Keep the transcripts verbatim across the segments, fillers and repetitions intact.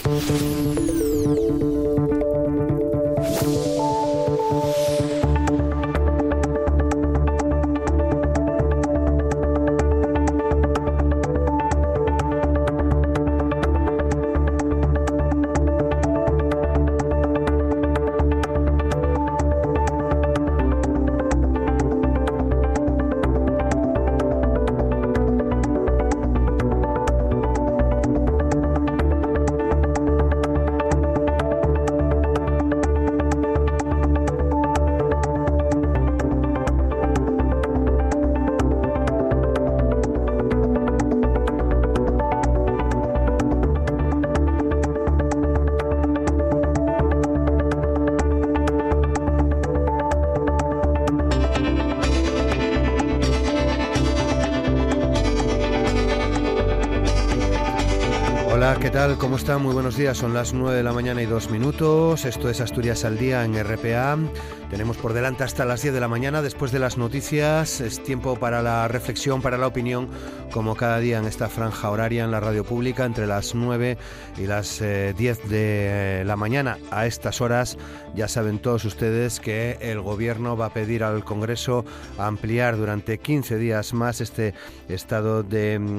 ¿Qué tal? ¿Cómo están? Muy buenos días. Son las nueve de la mañana y dos minutos. Esto es Asturias al Día en R P A. Tenemos por delante hasta las diez de la mañana. Después de las noticias es tiempo para la reflexión, para la opinión, como cada día en esta franja horaria en la radio pública, entre las nueve y las eh, diez de la mañana. A estas horas ya saben todos ustedes que el Gobierno va a pedir al Congreso ampliar durante quince días más este estado de eh,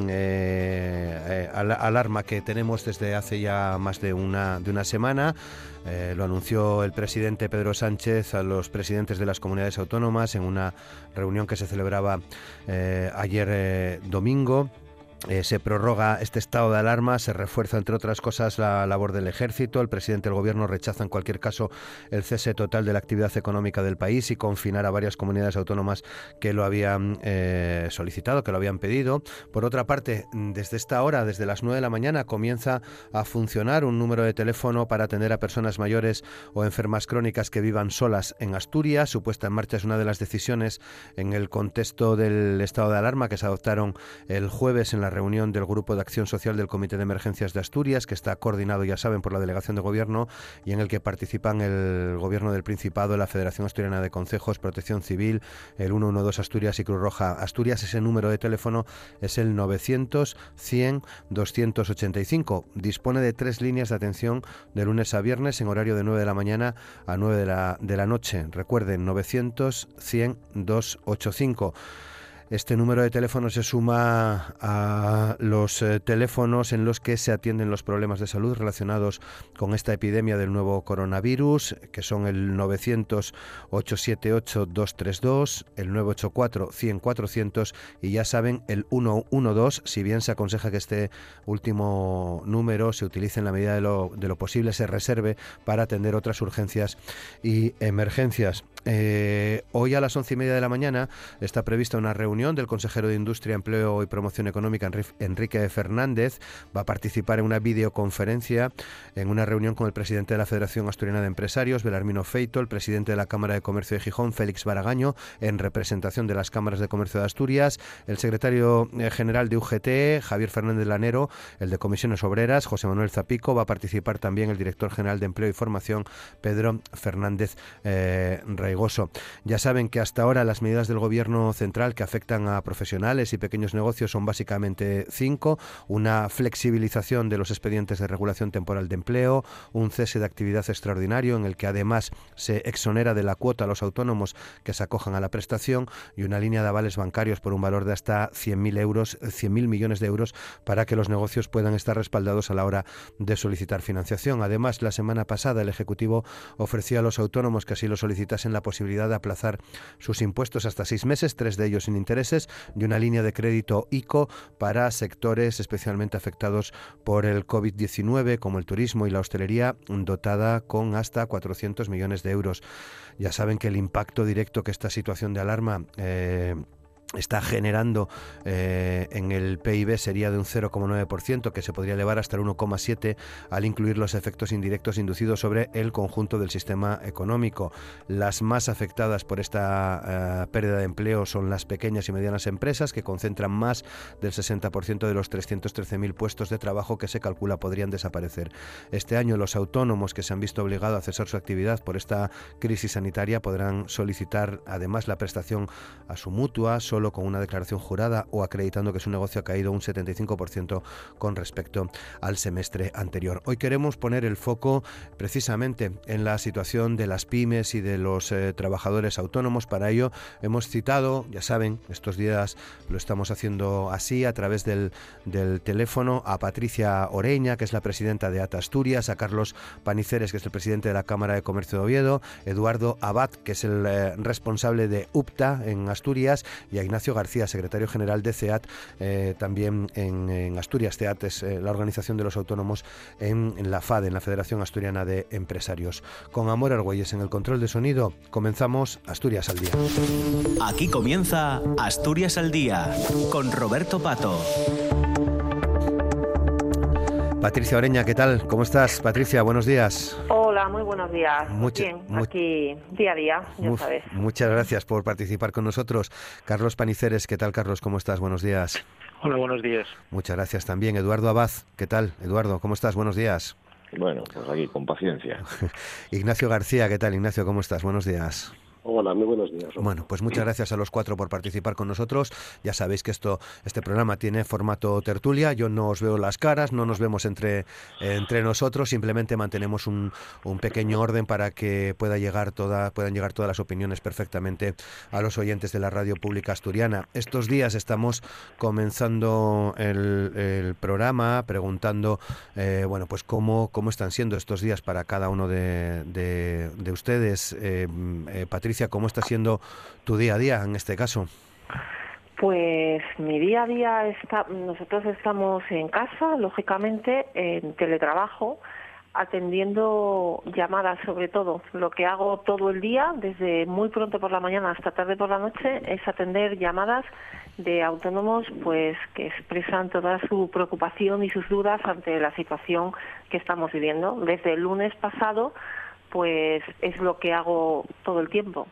eh, alarma que tenemos desde hace ya más de una, de una semana. Eh, lo anunció el presidente Pedro Sánchez a los presidentes de las comunidades autónomas en una reunión que se celebraba eh, ayer eh, domingo. Eh, se prorroga este estado de alarma, se refuerza, entre otras cosas, la labor del Ejército. El presidente del Gobierno rechaza, en cualquier caso, el cese total de la actividad económica del país y confinar a varias comunidades autónomas que lo habían eh, solicitado, que lo habían pedido. Por otra parte, desde esta hora, desde las nueve de la mañana, comienza a funcionar un número de teléfono para atender a personas mayores o enfermas crónicas que vivan solas en Asturias. Su puesta en marcha es una de las decisiones en el contexto del estado de alarma que se adoptaron el jueves en la reunión del Grupo de Acción Social del Comité de Emergencias de Asturias, que está coordinado, ya saben, por la Delegación de Gobierno y en el que participan el Gobierno del Principado, la Federación Asturiana de Concejos, Protección Civil, el ciento doce Asturias y Cruz Roja Asturias. Ese número de teléfono es el novecientos, cien, doscientos ochenta y cinco. Dispone de tres líneas de atención de lunes a viernes en horario de nueve de la mañana a nueve de la, de la noche. Recuerden, novecientos, cien, doscientos ochenta y cinco. Este número de teléfono se suma a los eh, teléfonos en los que se atienden los problemas de salud relacionados con esta epidemia del nuevo coronavirus, que son el novecientos, ochocientos setenta y ocho, doscientos treinta y dos, el nueve ocho cuatro, cien, cuatrocientos y ya saben, el ciento doce, si bien se aconseja que este último número se utilice en la medida de lo, de lo posible, se reserve para atender otras urgencias y emergencias. Eh, hoy a las once y media de la mañana está prevista una reunión del consejero de Industria, Empleo y Promoción Económica, Enrique Fernández. Va a participar en una videoconferencia en una reunión con el presidente de la Federación Asturiana de Empresarios, Belarmino Feito, el presidente de la Cámara de Comercio de Gijón, Félix Baragaño, en representación de las cámaras de comercio de Asturias, el secretario general de U G T, Javier Fernández Lanero, el de Comisiones Obreras, José Manuel Zapico. Va a participar también el director general de Empleo y Formación, Pedro Fernández eh, Reigoso. Ya saben que hasta ahora las medidas del Gobierno central que afectan a profesionales y pequeños negocios son básicamente cinco: una flexibilización de los expedientes de regulación temporal de empleo, un cese de actividad extraordinario en el que además se exonera de la cuota a los autónomos que se acojan a la prestación y una línea de avales bancarios por un valor de hasta cien mil euros, cien mil millones de euros para que los negocios puedan estar respaldados a la hora de solicitar financiación. Además, la semana pasada el Ejecutivo ofreció a los autónomos que así lo solicitasen la posibilidad de aplazar sus impuestos hasta seis meses, tres de ellos sin intereses, y una línea de crédito ICO para sectores especialmente afectados por el covid diecinueve, como el turismo y la hostelería, dotada con hasta cuatrocientos millones de euros. Ya saben que el impacto directo que esta situación de alarma eh, está generando eh, en el P I B sería de un cero coma nueve por ciento, que se podría elevar hasta el uno coma siete por ciento al incluir los efectos indirectos inducidos sobre el conjunto del sistema económico. Las más afectadas por esta uh, pérdida de empleo son las pequeñas y medianas empresas, que concentran más del sesenta por ciento de los trescientos trece mil puestos de trabajo que se calcula podrían desaparecer. Este año los autónomos que se han visto obligados a cesar su actividad por esta crisis sanitaria podrán solicitar además la prestación a su mutua solo solo con una declaración jurada o acreditando que su negocio ha caído un setenta y cinco por ciento con respecto al semestre anterior. Hoy queremos poner el foco precisamente en la situación de las pymes y de los eh, trabajadores autónomos. Para ello hemos citado, ya saben, estos días lo estamos haciendo así a través del, del teléfono, a Patricia Oreña, que es la presidenta de A T A Asturias, a Carlos Paniceres, que es el presidente de la Cámara de Comercio de Oviedo, Eduardo Abad, que es el eh, responsable de U P T A en Asturias, y a Ignacio García, secretario general de C E A T, eh, también en, en Asturias. C E A T es eh, la organización de los autónomos en, en la FADE, en la Federación Asturiana de Empresarios. Con Amor Argüelles en el control de sonido, comenzamos Asturias al Día. Aquí comienza Asturias al Día, con Roberto Pato. Patricia Oreña, ¿qué tal? ¿Cómo estás? Patricia, buenos días. Hola, muy buenos días. Mucha, Bien, mu- aquí día a día, ya mu- sabes. Muchas gracias por participar con nosotros. Carlos Paniceres, ¿qué tal, Carlos? ¿Cómo estás? Buenos días. Hola, buenos días. Muchas gracias también. Eduardo Abad, ¿qué tal? Eduardo, ¿cómo estás? Buenos días. Bueno, pues aquí, con paciencia. Ignacio García, ¿qué tal? Ignacio, ¿cómo estás? Buenos días. Hola, muy buenos días. Bueno, pues muchas gracias a los cuatro por participar con nosotros. Ya sabéis que esto, este programa tiene formato tertulia. Yo no os veo las caras, no nos vemos entre, entre nosotros. Simplemente mantenemos un, un pequeño orden para que pueda llegar toda, puedan llegar todas las opiniones perfectamente a los oyentes de la radio pública asturiana. Estos días estamos comenzando el, el programa preguntando, eh, bueno, pues cómo, cómo están siendo estos días para cada uno de, de, de ustedes. Eh, eh, Patricia, ¿cómo está siendo tu día a día en este caso? Pues mi día a día está, nosotros estamos en casa, lógicamente, en teletrabajo, atendiendo llamadas sobre todo. Lo que hago todo el día, desde muy pronto por la mañana hasta tarde por la noche, es atender llamadas de autónomos pues que expresan toda su preocupación y sus dudas ante la situación que estamos viviendo. Desde el lunes pasado pues es lo que hago todo el tiempo.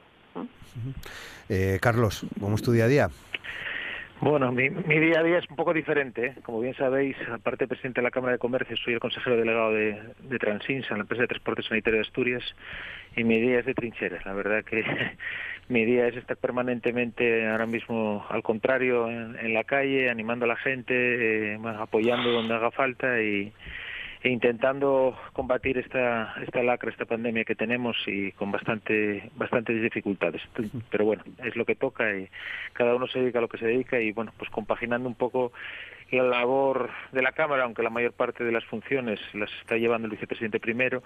Eh, Carlos, ¿cómo es tu día a día? Bueno, mi, mi día a día es un poco diferente, ¿eh? Como bien sabéis, aparte de presidente de la Cámara de Comercio, soy el consejero delegado de, de Transinsa, la empresa de transporte sanitario de Asturias, y mi día es de trincheras. La verdad que mi día es estar permanentemente, ahora mismo, al contrario, en, en la calle, animando a la gente, eh, apoyando donde haga falta y e intentando combatir esta esta lacra, esta pandemia que tenemos y con bastante bastantes dificultades. Pero bueno, es lo que toca y cada uno se dedica a lo que se dedica y bueno, pues compaginando un poco la labor de la Cámara, aunque la mayor parte de las funciones las está llevando el vicepresidente primero,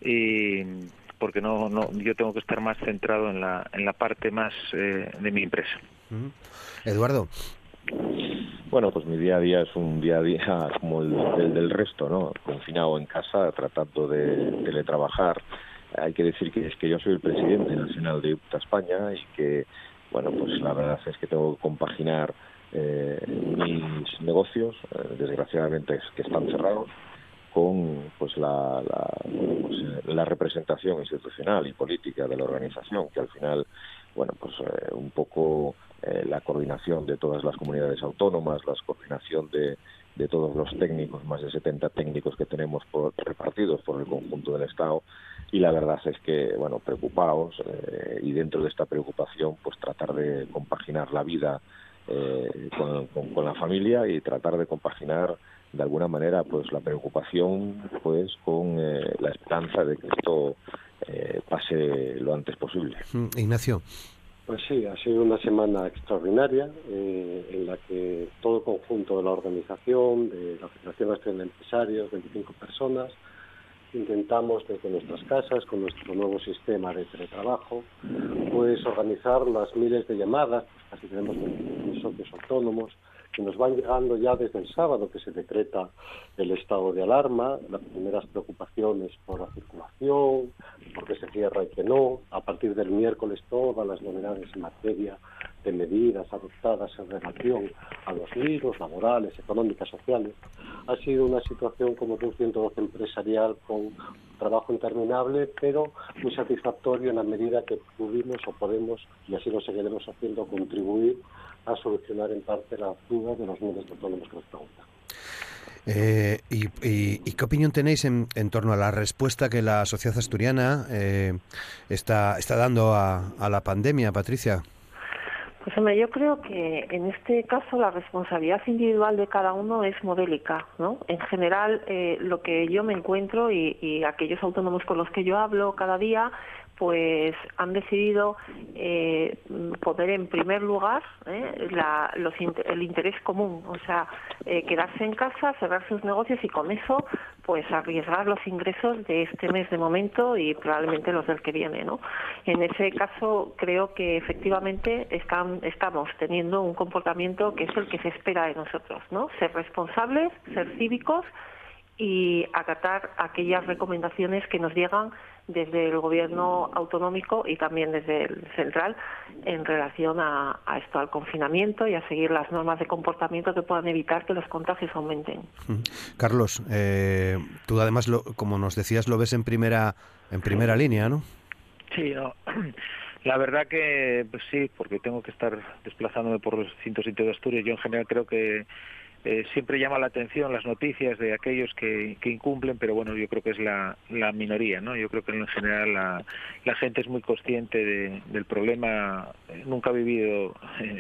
y porque no no yo tengo que estar más centrado en la en la parte más eh, de mi empresa. Uh-huh. Eduardo. Bueno, pues mi día a día es un día a día como el, el del resto, ¿no? Confinado en casa, tratando de teletrabajar. Hay que decir que es que yo soy el presidente nacional de U P T A España y que, bueno, pues la verdad es que tengo que compaginar eh, mis negocios, eh, desgraciadamente es que están cerrados, con pues la, la, pues, la representación institucional y política de la organización, que al final, bueno, pues eh, un poco eh, la coordinación de todas las comunidades autónomas, la coordinación de, de todos los técnicos, más de setenta técnicos que tenemos por, repartidos por el conjunto del Estado, y la verdad es que, bueno, preocupados eh, y dentro de esta preocupación, pues tratar de compaginar la vida eh, con, con, con la familia y tratar de compaginar de alguna manera pues la preocupación pues con eh, la esperanza de que esto eh, pase lo antes posible. Ignacio. Pues sí, ha sido una semana extraordinaria eh, en la que todo el conjunto de la organización, de la Federación Asturiana de Empresarios, veinticinco personas, intentamos desde nuestras casas, con nuestro nuevo sistema de teletrabajo, pues organizar las miles de llamadas, pues casi tenemos veinticinco socios autónomos, que nos van llegando ya desde el sábado que se decreta el estado de alarma, las primeras preocupaciones por la circulación, por qué se cierra y qué no. A partir del miércoles todas las novedades en materia de medidas adoptadas en relación a los libros laborales, económicas, sociales. Ha sido una situación como de un ciento doce empresarial con trabajo interminable, pero muy satisfactorio en la medida que pudimos o podemos, y así lo seguiremos haciendo, contribuir a solucionar en parte las dudas de los miles de autónomos que nos preguntan. Eh, y, y, ¿Y qué opinión tenéis en, en torno a la respuesta que la sociedad asturiana eh, está, está dando a, a la pandemia, Patricia? Pues hombre, yo creo que en este caso la responsabilidad individual de cada uno es modélica, ¿no? En general, eh, lo que yo me encuentro y, y aquellos autónomos con los que yo hablo cada día, pues han decidido eh, poner en primer lugar eh, la, los, el interés común, o sea, eh, quedarse en casa, cerrar sus negocios y con eso pues arriesgar los ingresos de este mes de momento y probablemente los del que viene, ¿no? En ese caso creo que efectivamente están, estamos teniendo un comportamiento que es el que se espera de nosotros, ¿no? Ser responsables, ser cívicos y acatar aquellas recomendaciones que nos llegan desde el gobierno autonómico y también desde el central en relación a, a esto, al confinamiento y a seguir las normas de comportamiento que puedan evitar que los contagios aumenten. Carlos, eh, tú además, lo, como nos decías, lo ves en primera en primera línea, ¿no? Sí, no. La verdad que pues sí, porque tengo que estar desplazándome por los distintos sitios de Asturias. Yo en general creo que Eh, siempre llama la atención las noticias de aquellos que, que incumplen, pero bueno, yo creo que es la, la minoría, ¿no? Yo creo que en general la, la gente es muy consciente de, del problema, nunca ha vivido eh,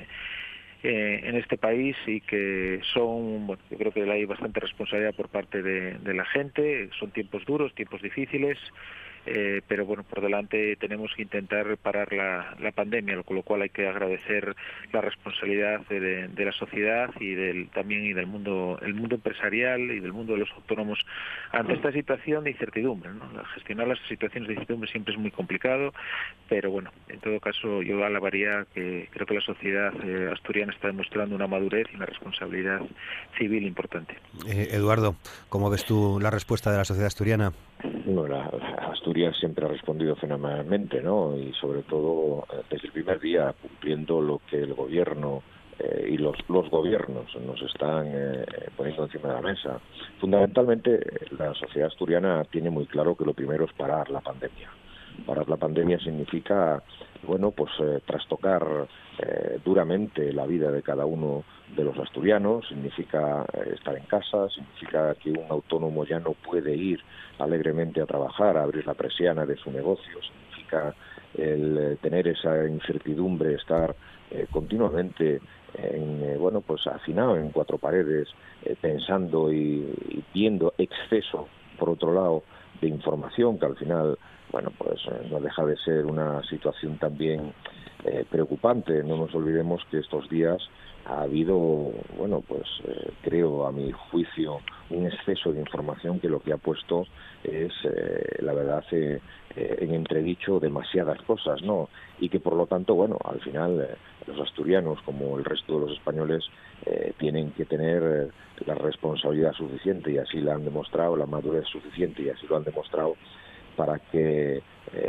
eh, en este país y que son, bueno, yo creo que hay bastante responsabilidad por parte de, de la gente, son tiempos duros, tiempos difíciles. Eh, pero bueno, por delante tenemos que intentar parar la, la pandemia, con lo cual hay que agradecer la responsabilidad de, de, de la sociedad y del también y del mundo el mundo empresarial y del mundo de los autónomos ante esta situación de incertidumbre, ¿no? Gestionar las situaciones de incertidumbre siempre es muy complicado, pero bueno, en todo caso yo alabaría que creo que la sociedad eh, asturiana está demostrando una madurez y una responsabilidad civil importante. Eh, Eduardo, ¿cómo ves tú la respuesta de la sociedad asturiana? Bueno, la, la Asturias siempre ha respondido fenomenalmente, ¿no? Y sobre todo desde el primer día cumpliendo lo que el gobierno eh, y los, los gobiernos nos están eh, poniendo encima de la mesa. Fundamentalmente, la sociedad asturiana tiene muy claro que lo primero es parar la pandemia. Parar la pandemia significa, bueno, pues eh, trastocar eh, duramente la vida de cada uno de los asturianos, significa eh, estar en casa, significa que un autónomo ya no puede ir alegremente a trabajar, a abrir la persiana de su negocio, significa el eh, tener esa incertidumbre, estar eh, continuamente en, eh, bueno, pues hacinado en cuatro paredes, eh, pensando y, y viendo exceso, por otro lado, de información que al final, bueno, pues eh, no deja de ser una situación también eh, preocupante. No nos olvidemos que estos días ha habido, bueno, pues eh, creo a mi juicio, un exceso de información que lo que ha puesto es, eh, la verdad, eh, eh, en entredicho demasiadas cosas, ¿no? Y que por lo tanto, bueno, al final eh, los asturianos, como el resto de los españoles, eh, tienen que tener eh, la responsabilidad suficiente, y así la han demostrado, la madurez suficiente, y así lo han demostrado, para que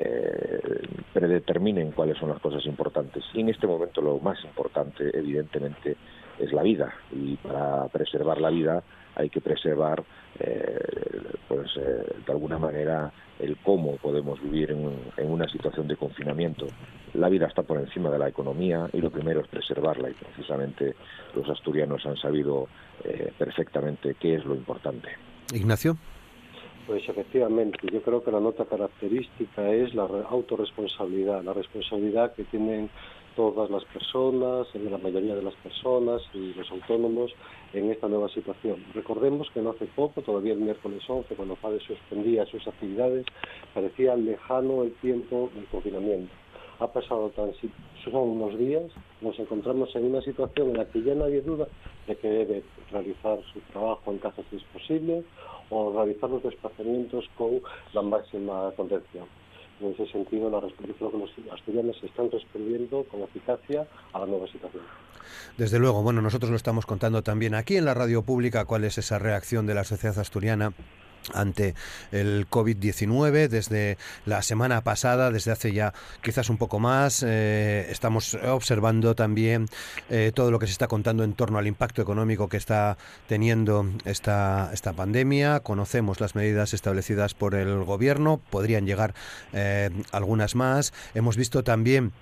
eh, predeterminen cuáles son las cosas importantes. Y en este momento lo más importante, evidentemente, es la vida. Y para preservar la vida hay que preservar, eh, pues eh, de alguna manera, el cómo podemos vivir en, en una situación de confinamiento. La vida está por encima de la economía y lo primero es preservarla, y precisamente los asturianos han sabido eh, perfectamente qué es lo importante. Ignacio. Pues efectivamente, yo creo que la nota característica es la autorresponsabilidad, la responsabilidad que tienen todas las personas, la mayoría de las personas y los autónomos en esta nueva situación. Recordemos que no hace poco, todavía el miércoles once, cuando FADE suspendía sus actividades, parecía lejano el tiempo del confinamiento. Ha pasado tan son unos días, nos encontramos en una situación en la que ya nadie duda de que debe realizar su trabajo en casa si es posible, o realizar los desplazamientos con la máxima contención. En ese sentido, la respuesta que los asturianos están respondiendo con eficacia a la nueva situación. Desde luego, bueno, nosotros lo estamos contando también aquí en la radio pública, cuál es esa reacción de la sociedad asturiana ante el COVID diecinueve. Desde la semana pasada, desde hace ya quizás un poco más, eh, estamos observando también eh, todo lo que se está contando en torno al impacto económico que está teniendo esta, esta pandemia. Conocemos las medidas establecidas por el gobierno, podrían llegar eh, algunas más. Hemos visto también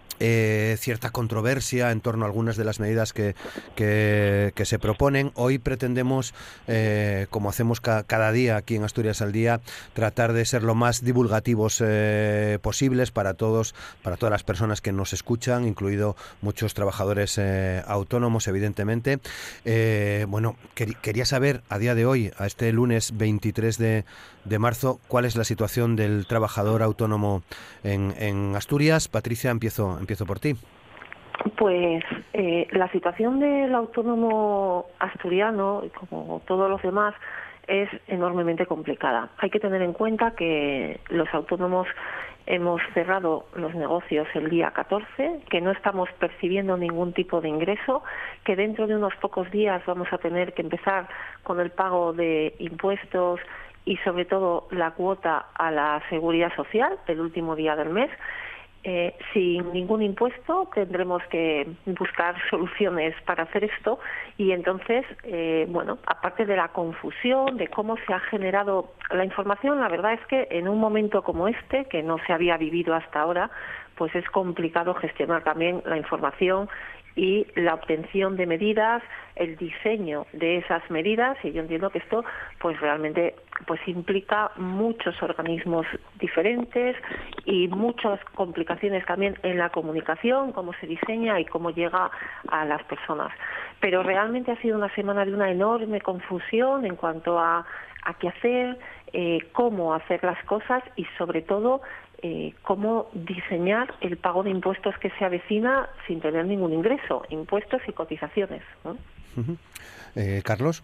Eh, cierta controversia en torno a algunas de las medidas que, que, que se proponen. Hoy pretendemos, eh, como hacemos ca cada día aquí en Asturias al Día, tratar de ser lo más divulgativos eh, posibles para todos, para todas las personas que nos escuchan, incluido muchos trabajadores eh, autónomos, evidentemente. Eh, bueno, quer quería saber a día de hoy, a este lunes veintitrés de marzo, cuál es la situación del trabajador autónomo en, en Asturias. Patricia, empiezo, empiezo por ti. Pues eh, la situación del autónomo asturiano, como todos los demás, es enormemente complicada. Hay que tener en cuenta que los autónomos hemos cerrado los negocios el día catorce, que no estamos percibiendo ningún tipo de ingreso, que dentro de unos pocos días vamos a tener que empezar con el pago de impuestos y sobre todo la cuota a la seguridad social el último día del mes. Eh, sin ningún impuesto tendremos que buscar soluciones para hacer esto y entonces, eh, bueno, aparte de la confusión de cómo se ha generado la información, la verdad es que en un momento como este, que no se había vivido hasta ahora, pues es complicado gestionar también la información y la obtención de medidas, el diseño de esas medidas, y yo entiendo que esto pues realmente pues implica muchos organismos diferentes y muchas complicaciones también en la comunicación, cómo se diseña y cómo llega a las personas. Pero realmente ha sido una semana de una enorme confusión en cuanto a, a qué hacer, eh, cómo hacer las cosas y sobre todo Eh, cómo diseñar el pago de impuestos que se avecina sin tener ningún ingreso, impuestos y cotizaciones, ¿no? Uh-huh. eh, Carlos.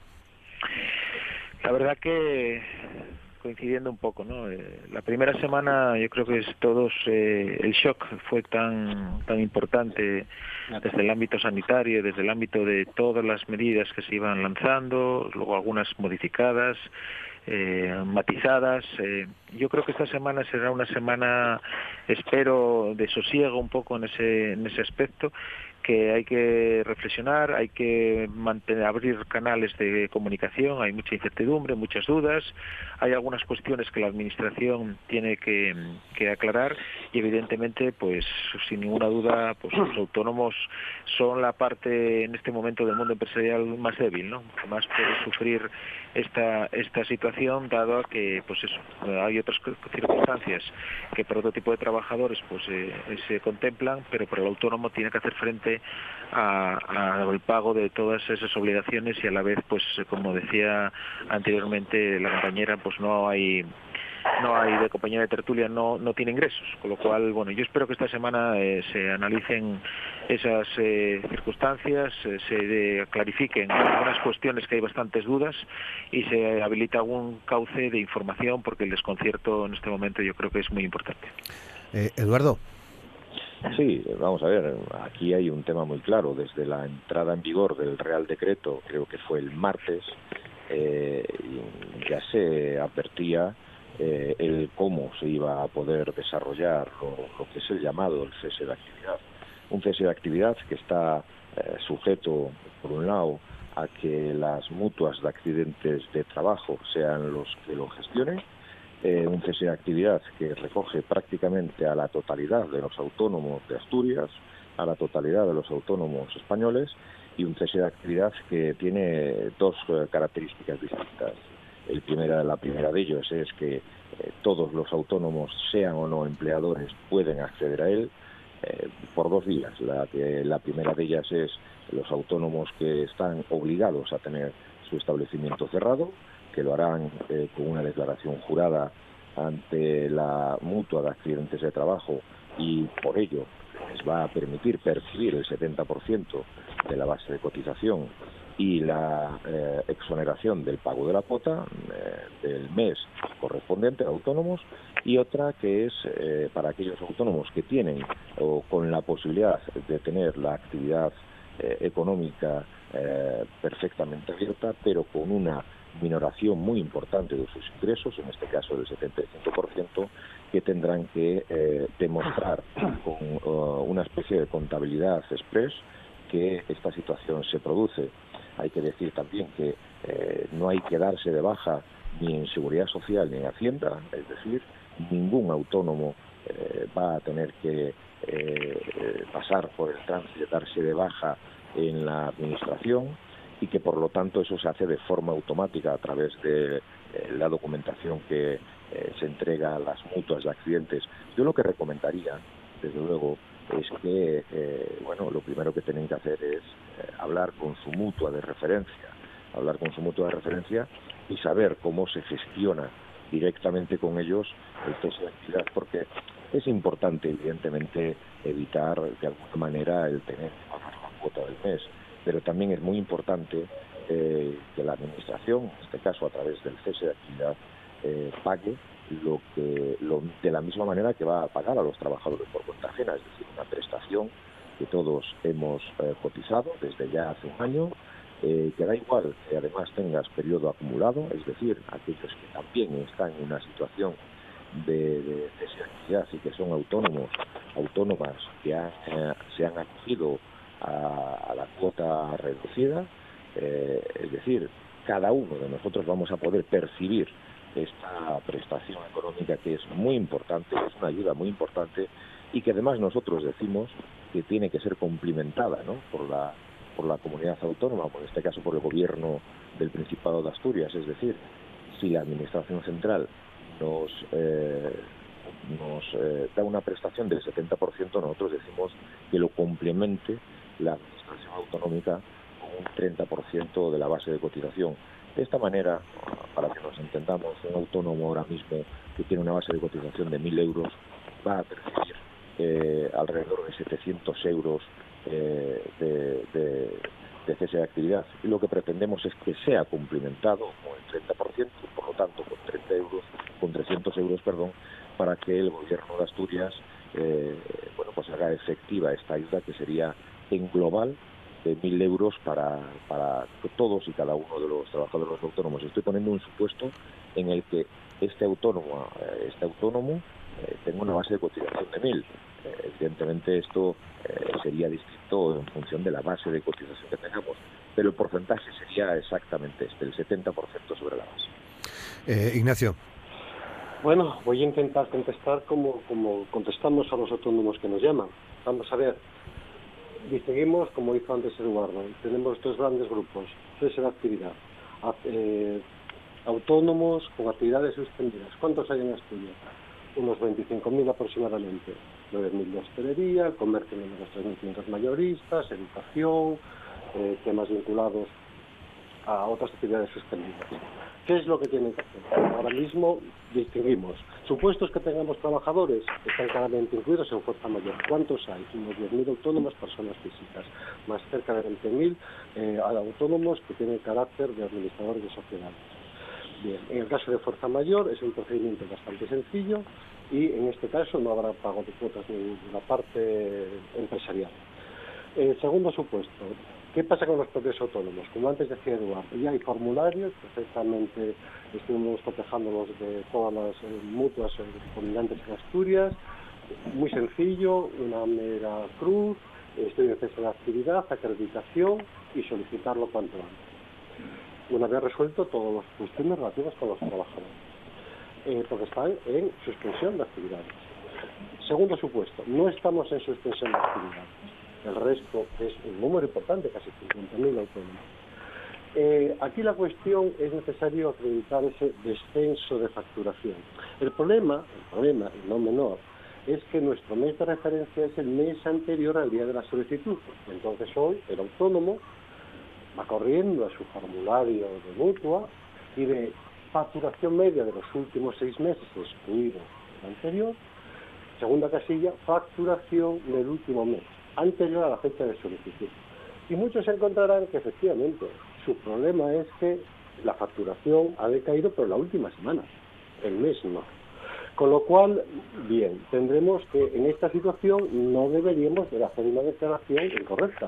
La verdad que coincidiendo un poco, ¿no? Eh, la primera semana yo creo que es todos eh, el shock fue tan tan importante desde el ámbito sanitario, desde el ámbito de todas las medidas que se iban lanzando, luego algunas modificadas. Eh, matizadas. Eh, yo creo que esta semana será una semana, espero, de sosiego un poco en ese en ese aspecto, que hay que reflexionar, hay que mantener, abrir canales de comunicación, hay mucha incertidumbre, muchas dudas, hay algunas cuestiones que la Administración tiene que, que aclarar y evidentemente, pues sin ninguna duda, pues los autónomos son la parte en este momento del mundo empresarial más débil, ¿no? Que más puede sufrir esta esta situación, dado a que, pues eso, hay otras circunstancias que para otro tipo de trabajadores, pues eh, se contemplan, pero para el autónomo tiene que hacer frente al pago de todas esas obligaciones y a la vez, pues como decía anteriormente la compañera, pues no hay no hay de compañera de tertulia, no no tiene ingresos, con lo cual, bueno, yo espero que esta semana eh, se analicen esas eh, circunstancias, eh, se de, clarifiquen algunas cuestiones que hay bastantes dudas y se habilita algún cauce de información, porque el desconcierto en este momento yo creo que es muy importante. Eh, Eduardo. Sí, vamos a ver, aquí hay un tema muy claro. Desde la entrada en vigor del Real Decreto, creo que fue el martes, eh, ya se advertía eh, el cómo se iba a poder desarrollar lo, lo que es el llamado el cese de actividad. Un cese de actividad que está eh, sujeto, por un lado, a que las mutuas de accidentes de trabajo sean los que lo gestionen, Eh, un cese de actividad que recoge prácticamente a la totalidad de los autónomos de Asturias, a la totalidad de los autónomos españoles, y un cese de actividad que tiene dos eh, características distintas. El primera, la primera de ellos es que eh, todos los autónomos, sean o no empleadores, pueden acceder a él eh, por dos vías. La, que, la primera de ellas es los autónomos que están obligados a tener su establecimiento cerrado, que lo harán eh, con una declaración jurada ante la mutua de accidentes de trabajo y por ello les va a permitir percibir el setenta por ciento de la base de cotización y la eh, exoneración del pago de la cuota eh, del mes correspondiente a autónomos, y otra que es eh, para aquellos autónomos que tienen o con la posibilidad de tener la actividad eh, económica eh, perfectamente abierta, pero con una minoración muy importante de sus ingresos, en este caso del setenta y cinco por ciento, que tendrán que eh, demostrar con uh, una especie de contabilidad express que esta situación se produce. Hay que decir también que eh, no hay que darse de baja ni en Seguridad Social ni en Hacienda, es decir, ningún autónomo eh, va a tener que eh, pasar por el trance de darse de baja en la administración y que por lo tanto eso se hace de forma automática a través de eh, la documentación que eh, se entrega a las mutuas de accidentes. Yo lo que recomendaría, desde luego, es que, eh, bueno, lo primero que tienen que hacer es eh, hablar con su mutua de referencia, hablar con su mutua de referencia y saber cómo se gestiona directamente con ellos el cese de actividad, porque es importante, evidentemente, evitar de alguna manera el tener que pagar la cuota del mes, pero también es muy importante eh, que la administración, en este caso a través del cese de actividad, eh, pague lo que lo, de la misma manera que va a pagar a los trabajadores por cuenta ajena, es decir, una prestación que todos hemos eh, cotizado desde ya hace un año, eh, que da igual que además tengas periodo acumulado, es decir, aquellos que también están en una situación de, de cese de actividad y que son autónomos, autónomas que han, eh, se han acogido a, a la cuota reducida, eh, es decir, cada uno de nosotros vamos a poder percibir esta prestación económica que es muy importante, es una ayuda muy importante y que además nosotros decimos que tiene que ser cumplimentada, ¿no?, por la por la comunidad autónoma, por este caso por el gobierno del Principado de Asturias. Es decir, si la Administración Central nos eh, nos eh, da una prestación del setenta por ciento, nosotros decimos que lo complemente la Administración Autonómica con un treinta por ciento de la base de cotización. De esta manera, para que nos entendamos, un autónomo ahora mismo que tiene una base de cotización de mil euros va a percibir eh, alrededor de setecientos euros eh, de, de, de cese de actividad. Y lo que pretendemos es que sea cumplimentado con el treinta por ciento, por lo tanto con treinta euros, con trescientos euros, perdón, para que el gobierno de Asturias eh, bueno, pues haga efectiva esta ayuda, que sería en global de mil euros para, para todos y cada uno de los trabajadores autónomos. Estoy poniendo un supuesto en el que este autónomo, este autónomo eh, tenga una base de cotización de mil. Eh, evidentemente esto eh, sería distinto en función de la base de cotización que tengamos, pero el porcentaje sería exactamente este, el setenta por ciento sobre la base. Eh, Ignacio. Bueno, voy a intentar contestar como, como contestamos a los autónomos que nos llaman. Vamos a ver. Distinguimos, como hizo antes Eduardo, tenemos dos grandes grupos, cese de actividad, eh, autónomos con actividades suspendidas. ¿Cuántos hay en Asturias? Unos veinticinco mil aproximadamente, nueve mil de hostelería, el comercio de unos tres mil quinientos mayoristas, educación, eh, temas vinculados a otras actividades suspendidas. ¿Qué es lo que tienen que hacer? Ahora mismo distinguimos. Supuestos que tengamos trabajadores, están claramente incluidos en fuerza mayor. ¿Cuántos hay? Unos diez mil autónomos, personas físicas, más cerca de veinte mil eh, autónomos que tienen carácter de administradores de sociedades. Bien, en el caso de fuerza mayor es un procedimiento bastante sencillo y en este caso no habrá pago de cuotas ni de la parte empresarial. Eh, segundo supuesto, ¿qué pasa con los propios autónomos? Como antes decía Eduardo, ya hay formularios, perfectamente estuvimos cotejándolos de todas las eh, mutuas eh, dominantes en Asturias, muy sencillo, una mera cruz, estudio de cese de actividad, acreditación y solicitarlo cuanto antes. Una vez resuelto todos los cuestiones relativas con los trabajadores, eh, porque están en suspensión de actividades. Segundo supuesto, no estamos en suspensión de actividades. El resto es un número importante, casi cincuenta mil autónomos. Eh, aquí la cuestión es necesario acreditar ese descenso de facturación. El problema, el problema, no menor, es que nuestro mes de referencia es el mes anterior al día de la solicitud. Entonces hoy el autónomo va corriendo a su formulario de mutua y de facturación media de los últimos seis meses, excluido el anterior, segunda casilla, facturación del último mes, anterior a la fecha de solicitud. Y muchos encontrarán que efectivamente su problema es que la facturación ha decaído por la última semana, el mes no. Con lo cual, bien, tendremos que en esta situación no deberíamos de hacer una declaración incorrecta.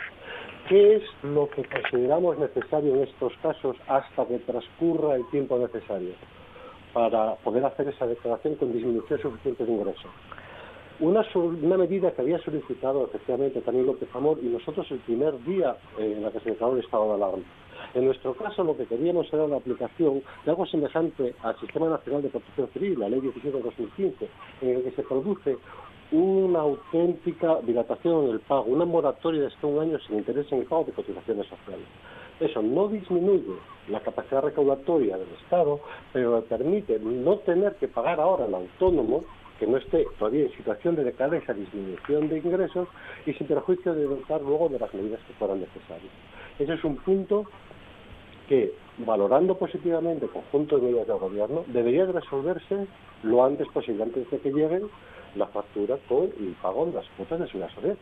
¿Qué es lo que consideramos necesario en estos casos hasta que transcurra el tiempo necesario para poder hacer esa declaración con disminución suficiente de ingresos? Una, una medida que había solicitado efectivamente también López Amor y nosotros el primer día eh, en la que se declaró el estado de alarma. En nuestro caso lo que queríamos era la aplicación de algo semejante al Sistema Nacional de Protección Civil, la Ley diecisiete de dos mil quince, en el que se produce una auténtica dilatación en el pago, una moratoria de hasta un año sin interés en el pago de cotizaciones sociales. Eso no disminuye la capacidad recaudatoria del Estado, pero le permite no tener que pagar ahora al autónomo, que no esté todavía en situación de decadencia, disminución de ingresos, y sin perjuicio de dotar luego de las medidas que fueran necesarias. Ese es un punto que, valorando positivamente el conjunto de medidas del Gobierno, debería de resolverse lo antes posible, antes de que lleguen la factura con el pago de las cuotas de seguridad social.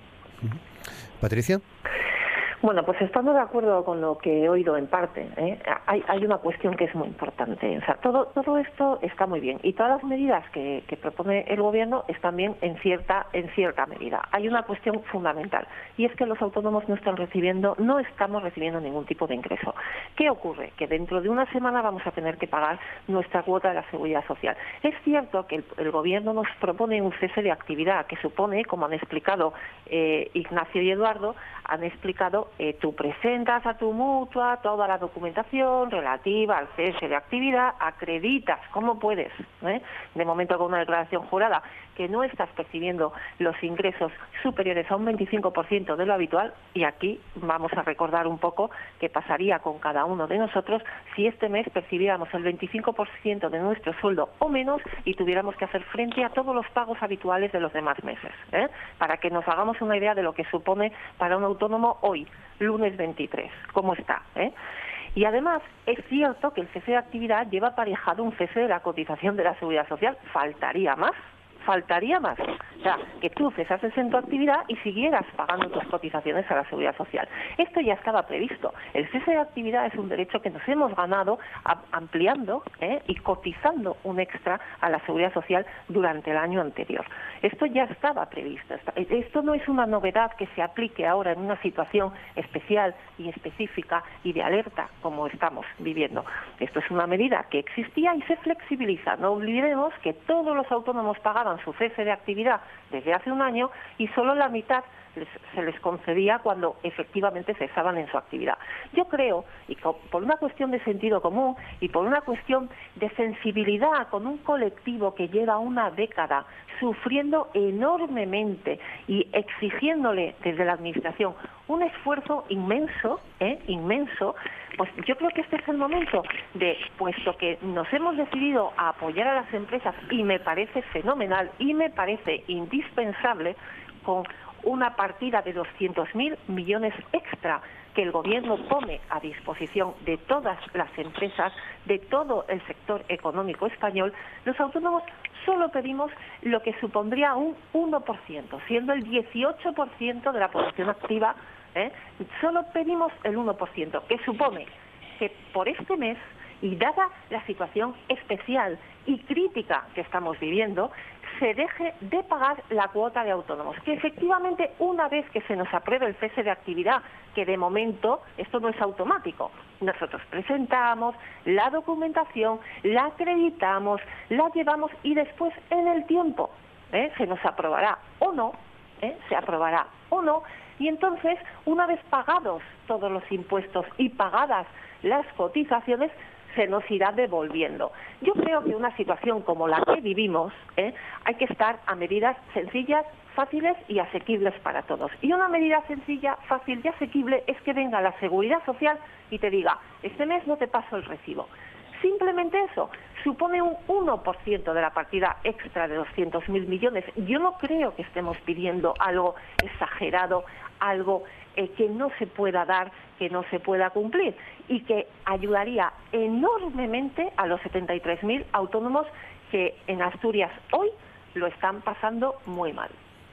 Patricia. Bueno, pues estando de acuerdo con lo que he oído en parte, ¿eh? hay, hay una cuestión que es muy importante. O sea, todo, todo esto está muy bien y todas las medidas que, que propone el Gobierno están bien en cierta, en cierta medida. Hay una cuestión fundamental y es que los autónomos no están recibiendo, no estamos recibiendo ningún tipo de ingreso. ¿Qué ocurre? Que dentro de una semana vamos a tener que pagar nuestra cuota de la Seguridad Social. Es cierto que el, el Gobierno nos propone un cese de actividad que supone, como han explicado eh, Ignacio y Eduardo, han explicado Eh, tú presentas a tu mutua toda la documentación relativa al cese de actividad, acreditas, ¿cómo puedes? ¿Eh? De momento con una declaración jurada, que no estás percibiendo los ingresos superiores a un veinticinco por ciento de lo habitual, y aquí vamos a recordar un poco qué pasaría con cada uno de nosotros si este mes percibiéramos el veinticinco por ciento de nuestro sueldo o menos y tuviéramos que hacer frente a todos los pagos habituales de los demás meses, ¿eh? Para que nos hagamos una idea de lo que supone para un autónomo hoy, lunes veintitrés, cómo está, ¿eh? Y además es cierto que el cese de actividad lleva aparejado un cese de la cotización de la Seguridad Social. Faltaría más, faltaría más. O sea, que tú cesases en tu actividad y siguieras pagando tus cotizaciones a la Seguridad Social. Esto ya estaba previsto. El cese de actividad es un derecho que nos hemos ganado a, ampliando ¿eh? y cotizando un extra a la Seguridad Social durante el año anterior. Esto ya estaba previsto. Esto no es una novedad que se aplique ahora en una situación especial y específica y de alerta como estamos viviendo. Esto es una medida que existía y se flexibiliza. No olvidemos que todos los autónomos pagaban su cese de actividad desde hace un año y solo la mitad les, se les concedía cuando efectivamente cesaban en su actividad. Yo creo, y por una cuestión de sentido común y por una cuestión de sensibilidad con un colectivo que lleva una década sufriendo enormemente y exigiéndole desde la Administración un esfuerzo inmenso, ¿eh? inmenso, pues yo creo que este es el momento de, puesto que nos hemos decidido a apoyar a las empresas, y me parece fenomenal y me parece indispensable, con una partida de doscientos mil millones extra que el Gobierno pone a disposición de todas las empresas, de todo el sector económico español, los autónomos solo pedimos lo que supondría un uno por ciento, siendo el dieciocho por ciento de la población activa, ¿eh? Solo pedimos el uno por ciento, que supone que por este mes, y dada la situación especial y crítica que estamos viviendo, se deje de pagar la cuota de autónomos, que efectivamente una vez que se nos apruebe el cese de actividad, que de momento esto no es automático, nosotros presentamos la documentación, la acreditamos, la llevamos y después en el tiempo ¿eh? se nos aprobará o no, ¿eh? se aprobará o no, y entonces una vez pagados todos los impuestos y pagadas las cotizaciones, se nos irá devolviendo. Yo creo que una situación como la que vivimos, ¿eh? hay que estar a medidas sencillas, fáciles y asequibles para todos. Y una medida sencilla, fácil y asequible es que venga la Seguridad Social y te diga, este mes no te paso el recibo. Simplemente eso supone un uno por ciento de la partida extra de doscientos mil millones. Yo no creo que estemos pidiendo algo exagerado, algo eh, que no se pueda dar, que no se pueda cumplir, y que ayudaría enormemente a los setenta y tres mil autónomos que en Asturias hoy lo están pasando muy mal.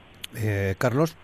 Eh, Carlos.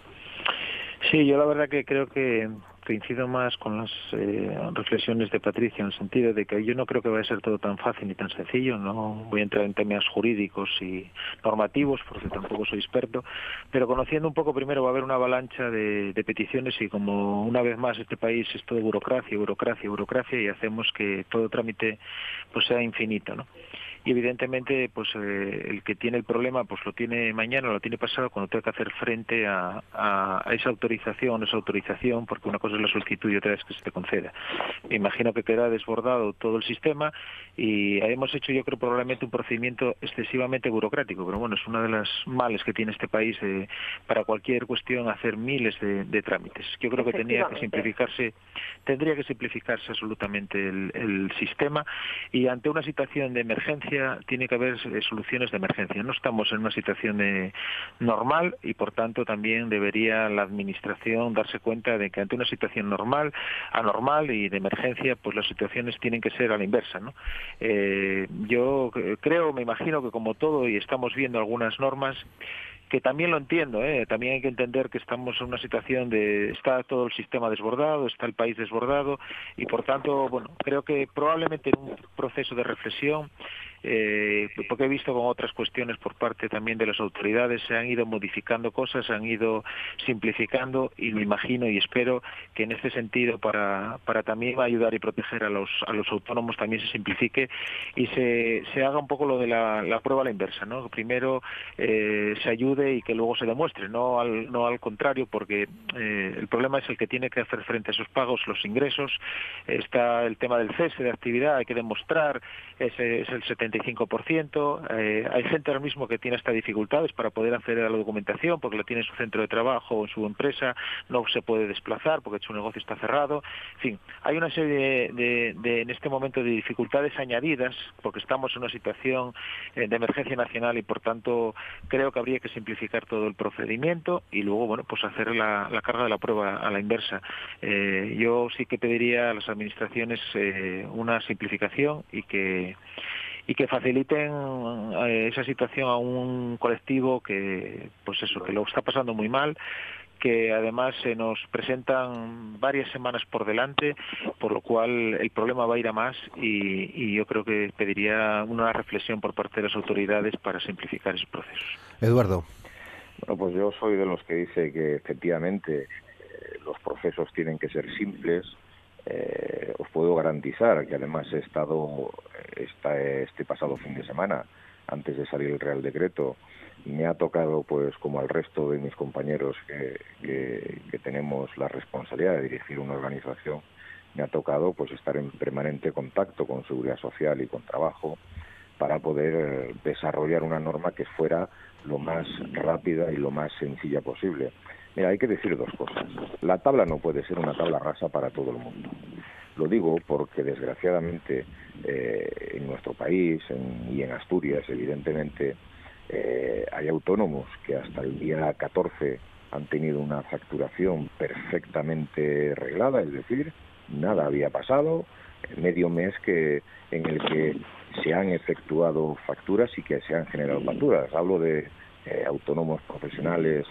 Sí, yo la verdad que creo que coincido más con las eh, reflexiones de Patricia, en el sentido de que yo no creo que vaya a ser todo tan fácil ni tan sencillo. No voy a entrar en temas jurídicos y normativos porque tampoco soy experto, pero conociendo un poco, primero va a haber una avalancha de, de peticiones, y como una vez más este país es todo burocracia, burocracia, burocracia, y hacemos que todo trámite pues sea infinito, ¿no? y evidentemente pues eh, el que tiene el problema pues lo tiene mañana, lo tiene pasado, cuando tenga que hacer frente a, a, a esa autorización, esa autorización, porque una cosa es la solicitud y otra es que se te conceda. Me imagino que queda desbordado todo el sistema y hemos hecho, yo creo, probablemente un procedimiento excesivamente burocrático, pero bueno, es una de las males que tiene este país eh, para cualquier cuestión hacer miles de, de trámites. Yo creo que tenía que simplificarse, tendría que simplificarse absolutamente el, el sistema, y ante una situación de emergencia tiene que haber eh, soluciones de emergencia. No estamos en una situación de, normal, y por tanto también debería la administración darse cuenta de que ante una situación normal, anormal y de emergencia, pues las situaciones tienen que ser a la inversa, ¿no? Eh, yo creo, me imagino que como todo, y estamos viendo algunas normas, que también lo entiendo, ¿eh? También hay que entender que estamos en una situación de, está todo el sistema desbordado, está el país desbordado, y por tanto, bueno, creo que probablemente en un proceso de reflexión, eh, porque he visto con otras cuestiones por parte también de las autoridades, se han ido modificando cosas, se han ido simplificando, y me imagino y espero que en este sentido, para, para también ayudar y proteger a los, a los autónomos, también se simplifique y se, se haga un poco lo de la, la prueba a la inversa, ¿no? Primero eh, se ayude y que luego se demuestre, no al, no al contrario, porque eh, el problema es el que tiene que hacer frente a esos pagos, los ingresos. Está el tema del cese de actividad, hay que demostrar, ese es el setenta y cinco por ciento, eh, hay gente ahora mismo que tiene hasta dificultades para poder acceder a la documentación porque la tiene en su centro de trabajo o en su empresa, no se puede desplazar porque su negocio está cerrado. En fin, hay una serie de, de, de en este momento de dificultades añadidas porque estamos en una situación eh, de emergencia nacional, y por tanto creo que habría que simplificar todo el procedimiento y luego, bueno, pues hacer la, la carga de la prueba a la inversa. Eh, yo sí que pediría a las administraciones eh, una simplificación y que y que faciliten eh, esa situación a un colectivo que, pues eso, que lo está pasando muy mal, que además se nos presentan varias semanas por delante, por lo cual el problema va a ir a más, y, y yo creo que pediría una reflexión por parte de las autoridades para simplificar esos procesos. Eduardo. Bueno, pues yo soy de los que dice que efectivamente eh, los procesos tienen que ser simples. Eh, os puedo garantizar que además he estado esta, este pasado fin de semana, antes de salir el Real Decreto, me ha tocado, pues como al resto de mis compañeros que, que, que tenemos la responsabilidad de dirigir una organización, me ha tocado pues estar en permanente contacto con Seguridad Social y con Trabajo para poder desarrollar una norma que fuera lo más rápida y lo más sencilla posible. Mira, hay que decir dos cosas. La tabla no puede ser una tabla rasa para todo el mundo. Lo digo porque, desgraciadamente, eh, en nuestro país en, y en Asturias, evidentemente, eh, hay autónomos que hasta el día catorce han tenido una facturación perfectamente reglada, es decir, nada había pasado, medio mes que en el que se han efectuado facturas y que se han generado facturas. Hablo de eh, autónomos profesionales,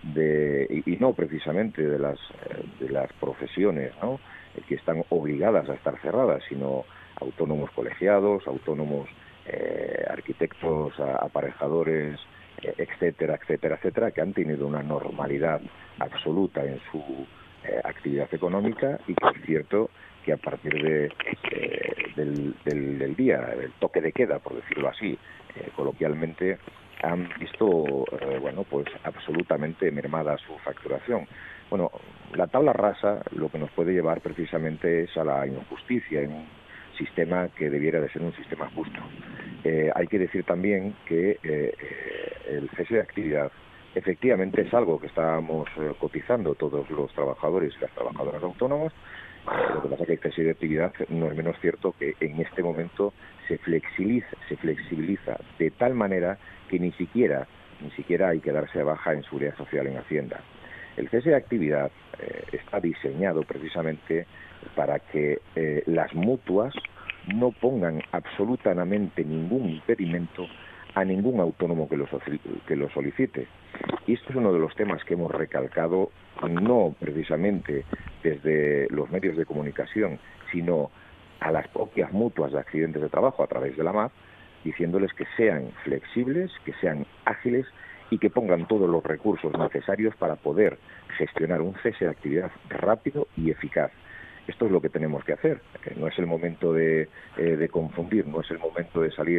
de y, y no precisamente de las de las profesiones, ¿no?, que están obligadas a estar cerradas, sino autónomos colegiados, autónomos eh, arquitectos, a, aparejadores, eh, etcétera, etcétera, etcétera, que han tenido una normalidad absoluta en su eh, actividad económica, y que es cierto que a partir de eh, del, del, del día, del toque de queda, por decirlo así, eh, coloquialmente, han visto, eh, bueno, pues absolutamente mermada su facturación. Bueno, la tabla rasa lo que nos puede llevar precisamente es a la injusticia en un sistema que debiera de ser un sistema justo. Eh, hay que decir también que eh, el cese de actividad efectivamente es algo que estamos eh, cotizando todos los trabajadores y las trabajadoras autónomas. Eh, lo que pasa es que el cese de actividad no es menos cierto que en este momento se flexibiliza, se flexibiliza de tal manera que ni siquiera, ni siquiera hay que darse de baja en Seguridad Social, en Hacienda. El cese de actividad eh, está diseñado precisamente para que eh, las mutuas no pongan absolutamente ningún impedimento a ningún autónomo que lo, que lo solicite. Y esto es uno de los temas que hemos recalcado, no precisamente desde los medios de comunicación, sino a las propias mutuas de accidentes de trabajo a través de la M A P, diciéndoles que sean flexibles, que sean ágiles y que pongan todos los recursos necesarios para poder gestionar un cese de actividad rápido y eficaz. Esto es lo que tenemos que hacer. Eh, no es el momento de, eh, de confundir, no es el momento de salir